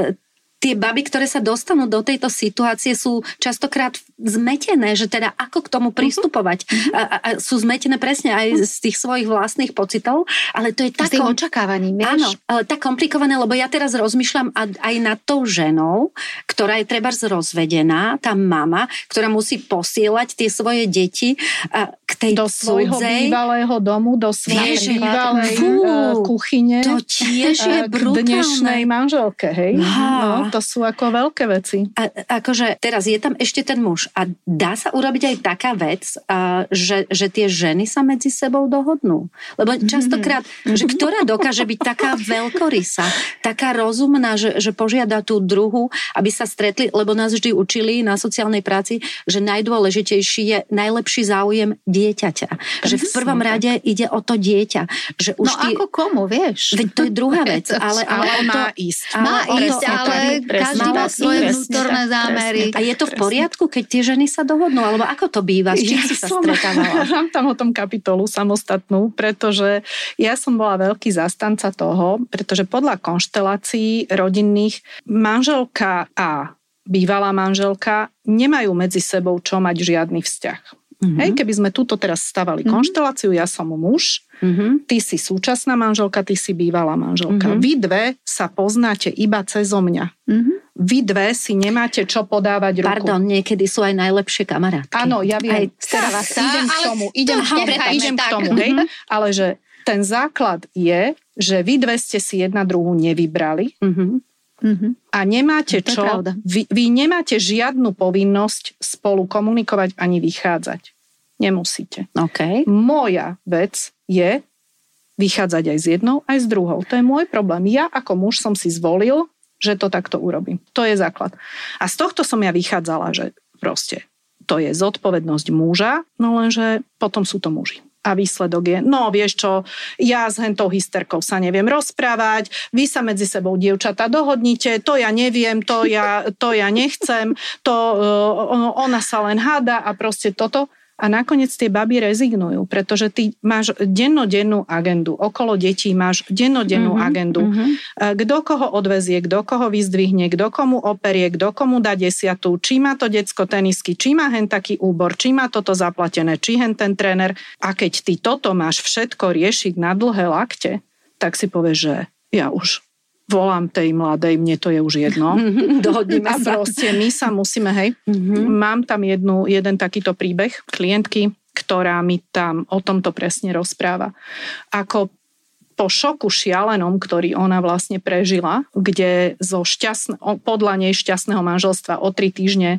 tie baby, ktoré sa dostanú do tejto situácie, sú častokrát zmetené, že teda ako k tomu pristupovať. Uh-huh. A, a sú zmetené presne aj z tých svojich vlastných pocitov, ale to je tak... Z tých očakávaní, vieš? Áno, ale tak komplikované, lebo ja teraz rozmýšľam aj nad tou ženou, ktorá je trebárs rozvedená, tá mama, ktorá musí posielať tie svoje deti k tej do svojho cudzej, bývalého domu, do svojej bývalej uh, kuchyne. To tiež je brutálne. K dnešnej manželke, hej? No, to sú ako veľké veci. A, akože teraz je tam ešte ten muž, muž. A dá sa urobiť aj taká vec, že, že tie ženy sa medzi sebou dohodnú. Lebo častokrát, že ktorá dokáže byť taká veľkorysá, taká rozumná, že, že požiada tú druhu, aby sa stretli, lebo nás vždy učili na sociálnej práci, že najdôležitejší je najlepší záujem dieťaťa. Že v prvom rade ide o to dieťa. Že už no ty... ako komu, vieš? Veď to je druhá vec. Ale, ale, ale má to, ísť. Má ísť, ale každý má svoje vnútorné zámery. A je to v poriadku, keď tie ženy sa dohodnú? Alebo ako to býva? S čím ja si sa som, stretávala? Mám tam o tom kapitolu samostatnú, pretože ja som bola veľký zastanca toho, pretože podľa konštelácií rodinných manželka a bývalá manželka nemajú medzi sebou čo mať žiadny vzťah. Mm-hmm. Hej, keby sme túto teraz stavali mm-hmm. konšteláciu, ja som muž, mm-hmm. ty si súčasná manželka, ty si bývalá manželka. Mm-hmm. Vy dve sa poznáte iba cezo mňa. Mm-hmm. Vy dve si nemáte čo podávať ruku. Pardon, niekedy sú aj najlepšie kamarátky. Áno, ja viem. Stáva sa, idem k tomu, idem, to, k tomu, idem k tomu, hej. Ale že ten základ je, že vy dve ste si jedna druhú nevybrali, mm-hmm. Mm-hmm. a nemáte čo, vy, vy nemáte žiadnu povinnosť spolu komunikovať ani vychádzať. Nemusíte. Okay. Moja vec je vychádzať aj s jednou, aj s druhou. To je môj problém. Ja ako muž som si zvolil, že to takto urobím. To je základ. A z tohto som ja vychádzala, že proste to je zodpovednosť muža, no lenže potom sú to muži. A výsledok je, no vieš čo, ja s hentou hysterkou sa neviem rozprávať, vy sa medzi sebou, dievčatá, dohodnite, to ja neviem, to ja, to ja nechcem, to uh, ona sa len háda a proste toto. A nakoniec tie baby rezignujú, pretože ty máš dennodennú agendu. Okolo detí máš dennodennú mm-hmm, agendu. Mm-hmm. Kto koho odvezie, kto koho vyzdvihne, kto komu operie, kto komu dá desiatu, či má to decko tenisky, či má hen taký úbor, či má toto zaplatené, či hen ten tréner. A keď ty toto máš všetko riešiť na dlhé lakte, tak si povieš, že ja už volám tej mladej, mne to je už jedno. Dohodneme a sa. proste my sa musíme, hej. Mm-hmm. Mám tam jednu, jeden takýto príbeh klientky, ktorá mi tam o tomto presne rozpráva. Ako po šoku šialenom, ktorý ona vlastne prežila, kde zo šťastne, podľa nej šťastného manželstva o tri týždne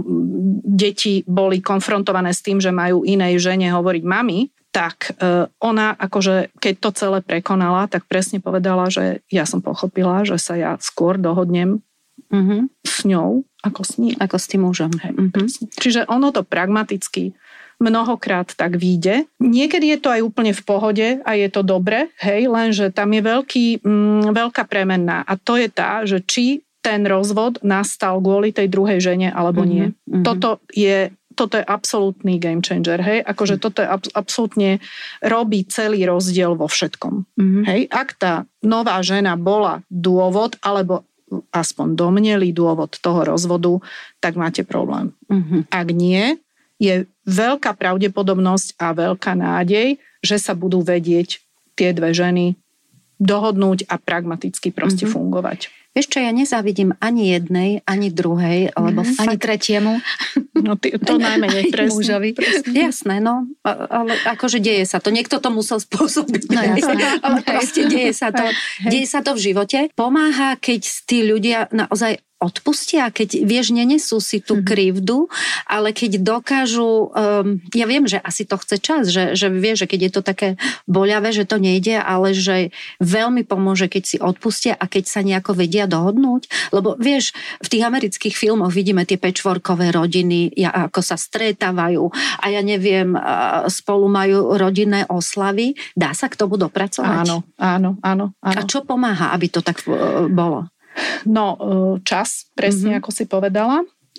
deti boli konfrontované s tým, že majú inej žene hovoriť mami, tak ona akože, keď to celé prekonala, tak presne povedala, že ja som pochopila, že sa ja skôr dohodnem mm-hmm. s ňou, ako s ním. Ako s tým mužom. Hej, mm-hmm. Čiže ono to pragmaticky mnohokrát tak vyjde. Niekedy je to aj úplne v pohode a je to dobre, hej, lenže tam je veľký, mm, veľká premenná a to je tá, že či ten rozvod nastal kvôli tej druhej žene alebo nie. Mm-hmm. Toto je Toto je absolútny game changer, hej? Akože toto je ab- absolútne robí celý rozdiel vo všetkom. Mm-hmm. Hej? Ak tá nová žena bola dôvod, alebo aspoň domnelý dôvod toho rozvodu, tak máte problém. Mm-hmm. Ak nie, je veľká pravdepodobnosť a veľká nádej, že sa budú vedieť tie dve ženy dohodnúť a pragmaticky proste mm-hmm. fungovať. Vieš čo, ja nezávidím ani jednej, ani druhej, alebo mm, fakt... ani tretiemu. No ty, to najmenej presne. Mužovi. Jasné, no. Ale akože deje sa to. Niekto to musel spôsobiť. No jasné. Ale proste deje sa to. Deje sa to v živote. Pomáha, keď tí ľudia naozaj odpustia, keď, vieš, nenesú si tú krivdu, ale keď dokážu, um, ja viem, že asi to chce čas, že, že vieš, že keď je to také boľavé, že to nejde, ale že veľmi pomôže, keď si odpustia a keď sa nejako vedia dohodnúť, lebo vieš, v tých amerických filmoch vidíme tie patchworkové rodiny, ja, ako sa stretávajú a ja neviem, spolu majú rodinné oslavy. Dá sa k tomu dopracovať? Áno, áno, áno. áno. A čo pomáha, aby to tak bolo? No, čas, presne mm-hmm. ako si povedala.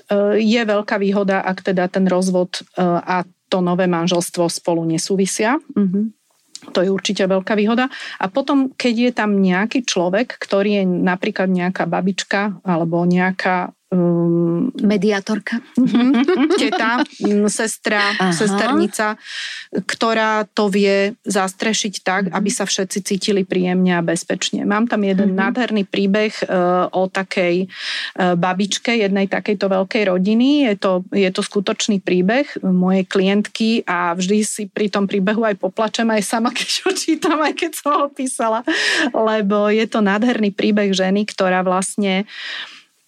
Je veľká výhoda, ak teda ten rozvod a to nové manželstvo spolu nesúvisia. Mm-hmm. To je určite veľká výhoda. A potom, keď je tam nejaký človek, ktorý je napríklad nejaká babička alebo nejaká Um, mediátorka. Teta, sestra, Aha. sesternica, ktorá to vie zastrešiť tak, mm-hmm. aby sa všetci cítili príjemne a bezpečne. Mám tam jeden mm-hmm. nádherný príbeh uh, o takej uh, babičke, jednej takejto veľkej rodiny. Je to, je to skutočný príbeh mojej klientky a vždy si pri tom príbehu aj poplačem aj sama, keď ho čítam, aj keď som ho písala, lebo je to nádherný príbeh ženy, ktorá vlastne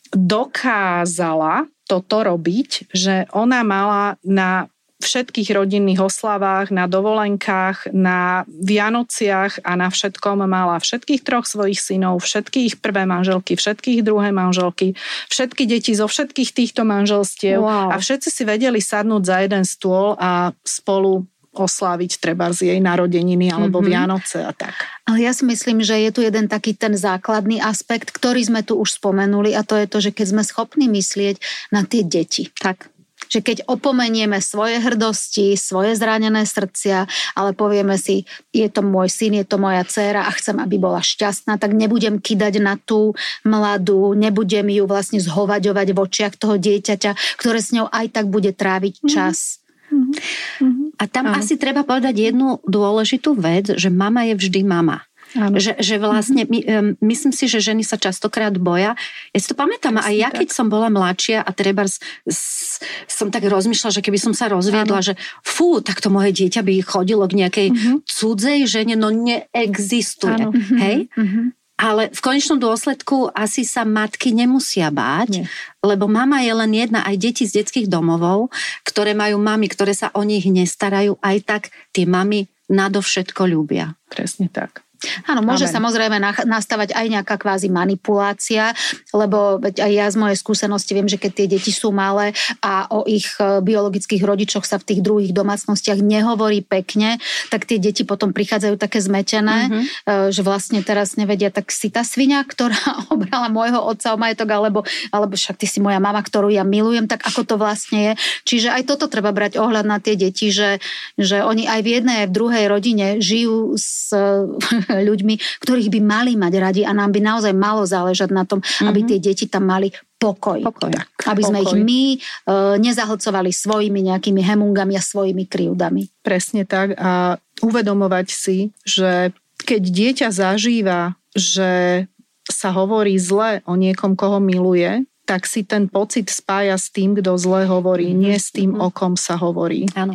dokázala toto robiť, že ona mala na všetkých rodinných oslavách, na dovolenkách, na Vianociach a na všetkom mala všetkých troch svojich synov, všetkých prvé manželky, všetkých druhé manželky, všetky deti zo všetkých týchto manželstiev wow. a všetci si vedeli sadnúť za jeden stôl a spolu osláviť treba z jej narodeniny alebo mm-hmm. Vianoce a tak. Ale ja si myslím, že je tu jeden taký ten základný aspekt, ktorý sme tu už spomenuli a to je to, že keď sme schopní myslieť na tie deti. Tak. Že keď opomenieme svoje hrdosti, svoje zranené srdcia, ale povieme si, je to môj syn, je to moja dcéra a chcem, aby bola šťastná, tak nebudem kidať na tú mladú, nebudem ju vlastne zhovaďovať v očiach toho dieťaťa, ktoré s ňou aj tak bude tráviť čas. Mm-hmm. A tam Áno. asi treba povedať jednu dôležitú vec, že mama je vždy mama. Že, že vlastne, my, um, myslím si, že ženy sa častokrát boja. Ja si to pamätám, aj ja, keď som bola mladšia a treba s, s, som tak rozmýšľala, že keby som sa rozviedla, Áno. že fú, tak to moje dieťa by chodilo k nejakej uh-huh. cudzej žene, no neexistuje. Uh-huh. Hej? Uh-huh. Ale v konečnom dôsledku asi sa matky nemusia báť, Nie. lebo mama je len jedna, aj deti z detských domovov, ktoré majú mami, ktoré sa o nich nestarajú, aj tak tie mami nadovšetko ľúbia. Presne tak. Áno, môže Amen. Samozrejme nastávať aj nejaká kvázi manipulácia, lebo aj ja z mojej skúsenosti viem, že keď tie deti sú malé a o ich biologických rodičoch sa v tých druhých domácnostiach nehovorí pekne, tak tie deti potom prichádzajú také zmetené, mm-hmm. že vlastne teraz nevedia, tak si tá sviňa, ktorá obrala môjho otca o majetok, alebo, alebo však ty si moja mama, ktorú ja milujem, tak ako to vlastne je. Čiže aj toto treba brať ohľad na tie deti, že, že oni aj v jednej, aj v druhej rodine žijú s ľuďmi, ktorých by mali mať radi a nám by naozaj malo záležať na tom, mm-hmm. aby tie deti tam mali pokoj. pokoj. Tak, aby sme pokoj. ich my e, nezahlcovali svojimi nejakými hemungami a svojimi krivdami. Presne tak a uvedomovať si, že keď dieťa zažíva, že sa hovorí zle o niekom, koho miluje, tak si ten pocit spája s tým, kto zle hovorí, mm-hmm. nie s tým, mm-hmm. o kom sa hovorí. Áno.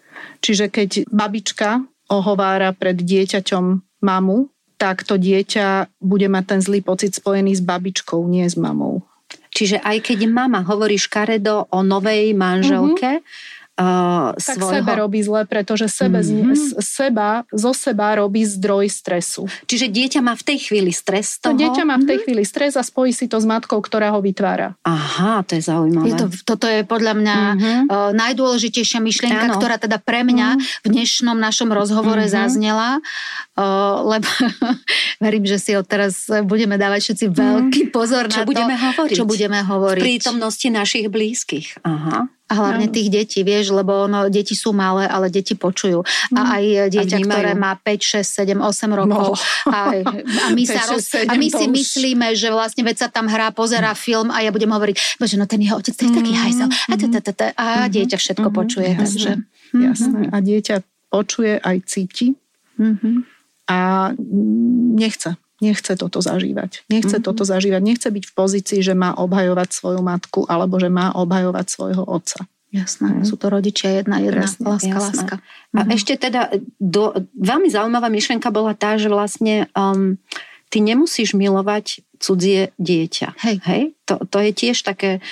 Čiže keď babička ohovára pred dieťaťom mamu, tak to dieťa bude mať ten zlý pocit spojený s babičkou, nie s mamou. Čiže aj keď mama hovorí škaredo o novej manželke, mm-hmm. Uh, tak svojho... sebe robí zle, pretože sebe mm-hmm. z, seba, zo seba robí zdroj stresu. Čiže dieťa má v tej chvíli stres z toho? To dieťa má v tej chvíli stres a spojí si to s matkou, ktorá ho vytvára. Aha, to je zaujímavé. Je to, toto je podľa mňa mm-hmm. uh, najdôležitejšia myšlienka, Áno. ktorá teda pre mňa mm-hmm. v dnešnom našom rozhovore mm-hmm. zaznela, uh, lebo verím, že si ho teraz budeme dávať všetci veľký pozor čo na to, budeme hovoriť. čo budeme hovoriť. V prítomnosti našich blízkych. Aha. A hlavne tých detí, vieš, lebo no, deti sú malé, ale deti počujú. Mm. A aj dieťa, a ktoré má päť, šesť, sedem, osem rokov. No. A, a my, sa roz, a my si už... myslíme, že vlastne veď sa tam hrá, pozerá mm. film a ja budem hovoriť, bože, no ten jeho otec, to je taký hajzel. A, a dieťa všetko mm-hmm. počuje. Jasné. Takže. Jasné. A dieťa počuje aj cíti mm-hmm. a nechce. Nechce toto zažívať. Nechce mm-hmm. toto zažívať. Nechce byť v pozícii, že má obhajovať svoju matku alebo že má obhajovať svojho otca. Jasné. Mm. Sú to rodičia jedna, jedna. Presne, láska, jasné. láska. A mm-hmm. ešte teda do, veľmi zaujímavá myšlienka bola tá, že vlastne um, ty nemusíš milovať cudzie dieťa. Hej. Hej? To, to je tiež také,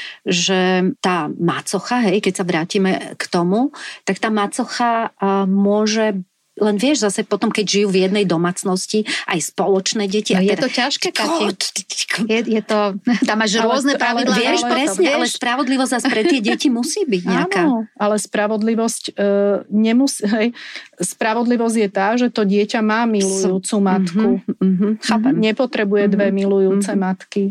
že tá macocha, hej, keď sa vrátime k tomu, tak tá macocha uh, môže len vieš, zase potom, keď žijú v jednej domácnosti, aj spoločné deti. No a je teda, to ťažké, Kati. Je, je to, tam máš rôzne pravidlá. Vieš, ale, presne, vieš. ale spravodlivosť zase pre tie deti musí byť nejaká. Áno, ale spravodlivosť e, nemusí, hej, spravodlivosť je tá, že to dieťa má milujúcu matku. Mm-hmm, mm-hmm, chápem. Nepotrebuje dve milujúce mm-hmm. matky.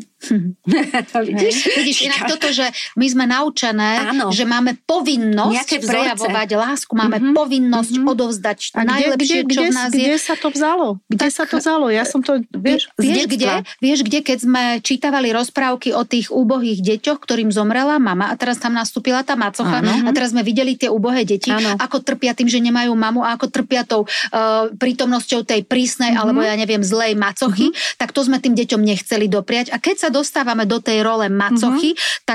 Vidíš, vidíš, inak toto, že my sme naučené, Áno. že máme povinnosť prejavovať lásku, máme mm-hmm. povinnosť mm-hmm. odovzdať a najlepšie, kde, čo kde, v nás kde je. Kde sa to vzalo? Kde tak, sa to vzalo? Ja som to, vieš, vieš kde? Vieš kde, keď sme čítavali rozprávky o tých úbohých deťoch, ktorým zomrela mama a teraz tam nastúpila tá macocha Áno. a teraz sme videli tie úbohé deti, Áno. ako trpia tým, že nemajú mamu a ako trpia tou uh, prítomnosťou tej prísnej mm-hmm. alebo ja neviem zlej macochy, mm-hmm. tak to sme tým deťom nechceli dopriať. A keď sa dostávame do tej role macochy, mm-hmm. tak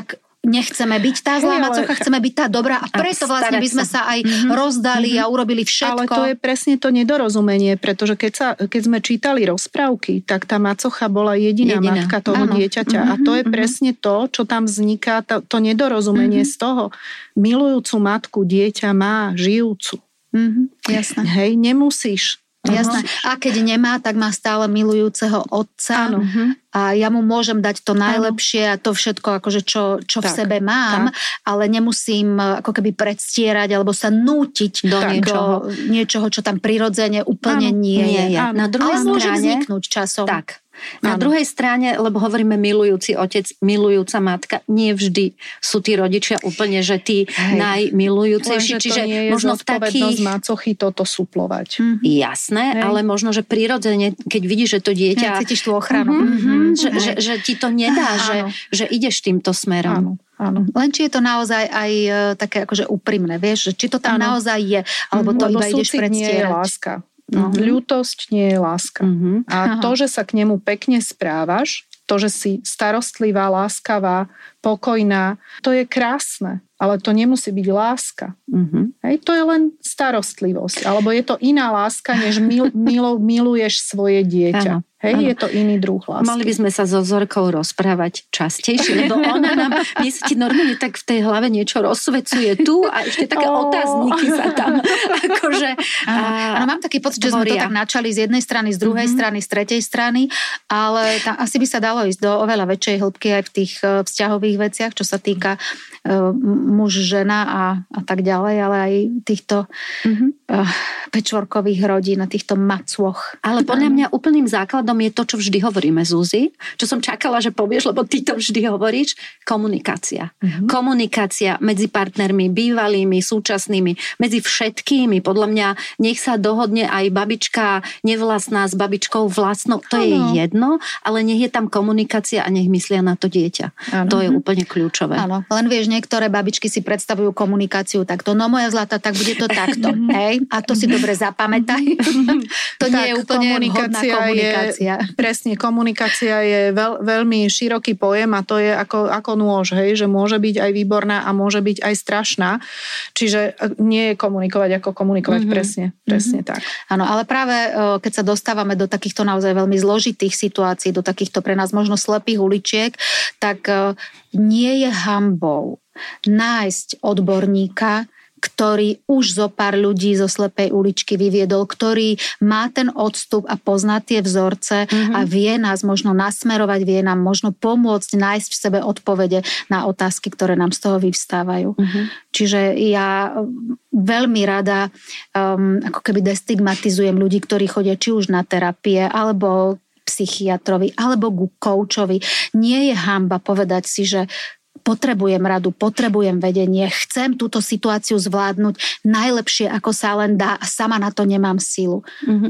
nechceme byť tá zlá Hej, macocha, ale... chceme byť tá dobrá a preto vlastne by sme sa, sa aj mm-hmm. rozdali mm-hmm. a urobili všetko. Ale to je presne to nedorozumenie, pretože keď, sa, keď sme čítali rozprávky, tak tá macocha bola jediná, jediná. matka toho Áno. dieťaťa mm-hmm. a to je presne to, čo tam vzniká, to, to nedorozumenie mm-hmm. z toho. Milujúcu matku dieťa má žijúcu. Mm-hmm. Jasné. Hej, nemusíš. Jasné. A keď nemá, tak má stále milujúceho otca. Áno. A ja mu môžem dať to najlepšie a to všetko, akože čo, čo v sebe mám, tak. Ale nemusím ako keby predstierať alebo sa nútiť do niečoho, niečoho, čo tam prirodzene úplne áno, nie, nie je. Na druhej ale môže strane, vzniknúť časom. Tak. Na ano. druhej strane, lebo hovoríme milujúci otec, milujúca matka, nie vždy sú tí rodičia úplne, že tí Hej. najmilujúcejší. Čiže nie je možno v takých... macochy toto suplovať. Mm-hmm. Jasné, Hej. ale možno, že prirodzene, keď vidíš, že to dieťa... Ja, cítiš tú ochranu. Mm-hmm, že, že, že ti to nedá, že, že ideš týmto smerom. Áno. Áno. Len či je to naozaj aj uh, také akože úprimné, vieš, že či to tam áno. naozaj je, alebo to Lebo iba ideš predstierať. nie je láska. No. Mm-hmm. Ľútosť nie je láska. Mm-hmm. A Aha. to, že sa k nemu pekne správaš, to, že si starostlivá, láskavá, pokojná, to je krásne. Ale to nemusí byť láska. Mm-hmm. Hej, to je len starostlivosť. Alebo je to iná láska, než mil, milo, miluješ svoje dieťa. Áno. Hej, Áno. je to iný druh lásky. Mali by sme sa so Zorkou rozprávať častejšie, lebo ona nám, my sa ti normálne tak v tej hlave niečo rozsvecuje tu a ešte také oh. otázniky sa tam akože Áno, mám taký pocit, že sme to tak načali z jednej strany, z druhej mm-hmm. strany, z tretej strany, ale tam asi by sa dalo ísť do oveľa väčšej hĺbky aj v tých vzťahových veciach, čo sa týka uh, muž, žena a, a tak ďalej, ale aj týchto mm-hmm. uh, pečvorkových rodín a týchto macôch. Ale podľa mňa úplným základom je to, čo vždy hovoríme, Zuzi, čo som čakala, že povieš, lebo ty to vždy hovoríš, komunikácia. Mm-hmm. Komunikácia medzi partnermi, bývalými, súčasnými, medzi všetkými. Podľa mňa nech sa dohodne aj babička nevlastná s babičkou vlastnou. To ano. je jedno, ale nech je tam komunikácia a nech myslia na to dieťa. Ano. To je úplne kľúčové. Áno, len vieš, niektoré babičky si predstavujú komunikáciu takto. No moja zlata, tak bude to takto. Hej? A to si dobre zapamätaj. To nie je úplne vhodná komunikácia. Je, presne, komunikácia je veľ, veľmi široký pojem a to je ako, ako nôž, hej, že môže byť aj výborná a môže byť aj strašná. Čiže nie je komunikovať ako komunikovať, mm-hmm. presne, presne mm-hmm. tak. Áno, ale práve keď sa dostávame do takýchto naozaj veľmi zložitých situácií, do takýchto pre nás možno slepých uličiek, tak nie je hanbou nájsť odborníka, ktorý už zo pár ľudí zo slepej uličky vyviedol, ktorý má ten odstup a pozná tie vzorce mm-hmm. a vie nás možno nasmerovať, vie nám možno pomôcť nájsť v sebe odpovede na otázky, ktoré nám z toho vyvstávajú. Mm-hmm. Čiže ja veľmi rada um, ako keby destigmatizujem ľudí, ktorí chodia či už na terapie, alebo psychiatrovi, alebo ku koučovi. Nie je hanba povedať si, že potrebujem radu, potrebujem vedenie, chcem túto situáciu zvládnuť najlepšie, ako sa len dá a sama na to nemám silu. Mm-hmm.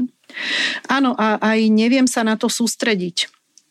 Áno, a aj neviem sa na to sústrediť.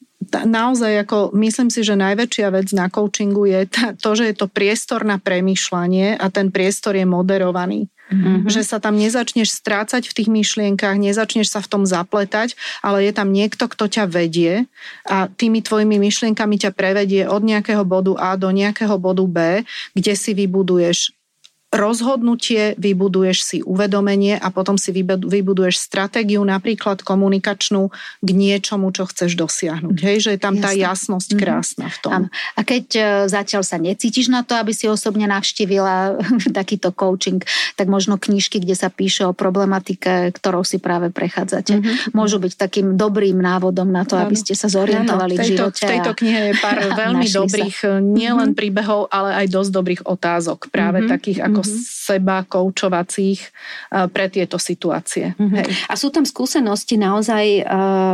Naozaj, ako myslím si, že najväčšia vec na coachingu je to, že je to priestor na premýšľanie a ten priestor je moderovaný. Mm-hmm. Že sa tam nezačneš strácať v tých myšlienkach, nezačneš sa v tom zapletať, ale je tam niekto, kto ťa vedie a tými tvojimi myšlienkami ťa prevedie od nejakého bodu A do nejakého bodu B, kde si vybuduješ rozhodnutie, vybuduješ si uvedomenie a potom si vybuduješ stratégiu, napríklad komunikačnú k niečomu, čo chceš dosiahnuť. Hej, že je tam Jasne. tá jasnosť krásna v tom. Áno. A keď zatiaľ sa necítiš na to, aby si osobne navštívila takýto coaching, tak možno knižky, kde sa píše o problematike, ktorou si práve prechádzate, mm-hmm. môžu byť takým dobrým návodom na to, aby ste sa zorientovali v, v živote. V tejto knihe je pár veľmi dobrých, nielen príbehov, ale aj dosť dobrých otázok. Práve mm-hmm. takých ako seba koučovacích pre tieto situácie. Mm-hmm. Hej. A sú tam skúsenosti naozaj,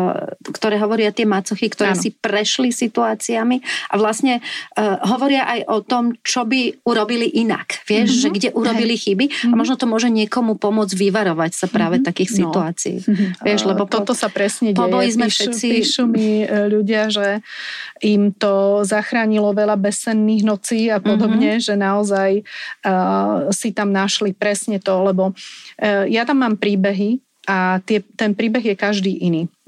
ktoré hovoria tie macochy, ktoré ano. si prešli situáciami a vlastne hovoria aj o tom, čo by urobili inak. Vieš, mm-hmm. že kde urobili Hej. chyby mm-hmm. a možno to môže niekomu pomôcť vyvarovať sa práve mm-hmm. takých no. situácií. Mm-hmm. Vieš, lebo toto sa presne deje. Sme píšu, všetci... píšu mi ľudia, že im to zachránilo veľa bezsenných nocí a podobne, mm-hmm. že naozaj uh, si tam našli presne to, lebo uh, ja tam mám príbehy a tie, ten príbeh je každý iný.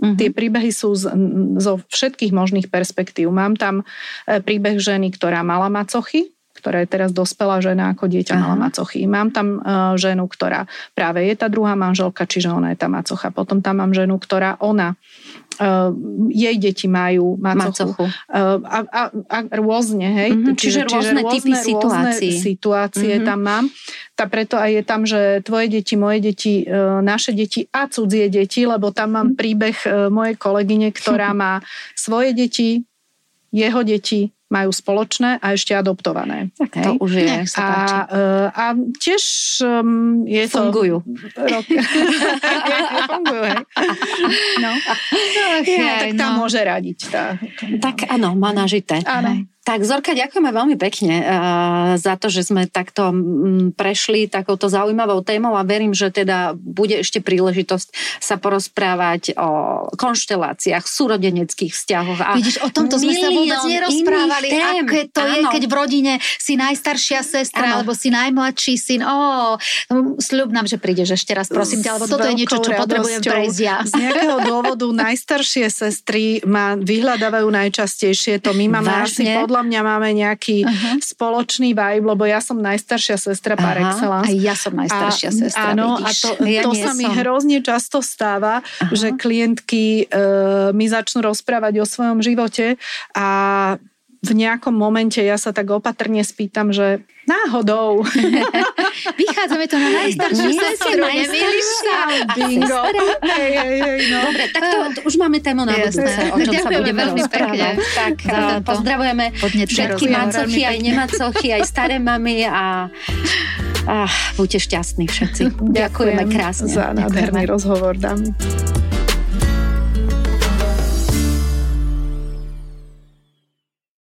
Uh-huh. Tie príbehy sú z, zo všetkých možných perspektív. Mám tam príbeh ženy, ktorá mala macochy, ktorá je teraz dospelá žena, ako dieťa Aha. mala macochy. Mám tam uh, ženu, ktorá práve je tá druhá manželka, čiže ona je tá macocha. Potom tam mám ženu, ktorá ona, uh, jej deti majú macochu. macochu. Uh, a, a, a rôzne, hej. Mm-hmm, čiže, čiže rôzne, rôzne typy situácií. Rôzne situácie mm-hmm. tam mám. Tá preto aj je tam, že tvoje deti, moje deti, uh, naše deti a cudzie deti, lebo tam mám príbeh uh, mojej kolegyne, ktorá má svoje deti, jeho deti, majú spoločné a ešte adoptované. Tak to už je. A, a tiež um, je fungujú. to... Fungujú. Fungujú, hej. No. Ja, tak tam no. môže radiť. Tá, tak áno, má nažité. Áno. Tak Zorka, ďakujeme veľmi pekne uh, za to, že sme takto um, prešli takouto zaujímavou témou a verím, že teda bude ešte príležitosť sa porozprávať o konšteláciách, súrodeneckých vzťahoch. A vidíš, o tomto sme sa vôbec nerozprávali. Aké to áno. je, keď v rodine si najstaršia sestra, áno. alebo si najmladší syn. Ó, sľub nám, že prídeš ešte raz, prosím ťa, lebo toto je niečo, čo potrebujem prejsť ja. Z nejakého dôvodu najstaršie sestry ma vyhľadávajú najčastejšie. To my máme asi podľa mňa máme nejaký uh-huh. spoločný vibe, lebo ja som najstaršia sestra par excellence. A ja som najstaršia a, sestra, áno, vidíš. A to, ja to sa som. mi hrozne často stáva, uh-huh. že klientky uh, mi začnú rozprávať o svojom živote a v nejakom momente ja sa tak opatrne spýtam, že náhodou. Vychádzame to na najstaršiu sestru, nemýliš sa? Bingo. Hej, hej, hej, no. Dobre, tak to, to už máme tému na budúce, o čom sa budeme rozprávať. Tak uh, pozdravujeme všetky macochy, aj nemacochy, aj staré mamy a ah, buďte šťastní všetci. Ďakujeme krásne. Za nádherný rozhovor, dámy.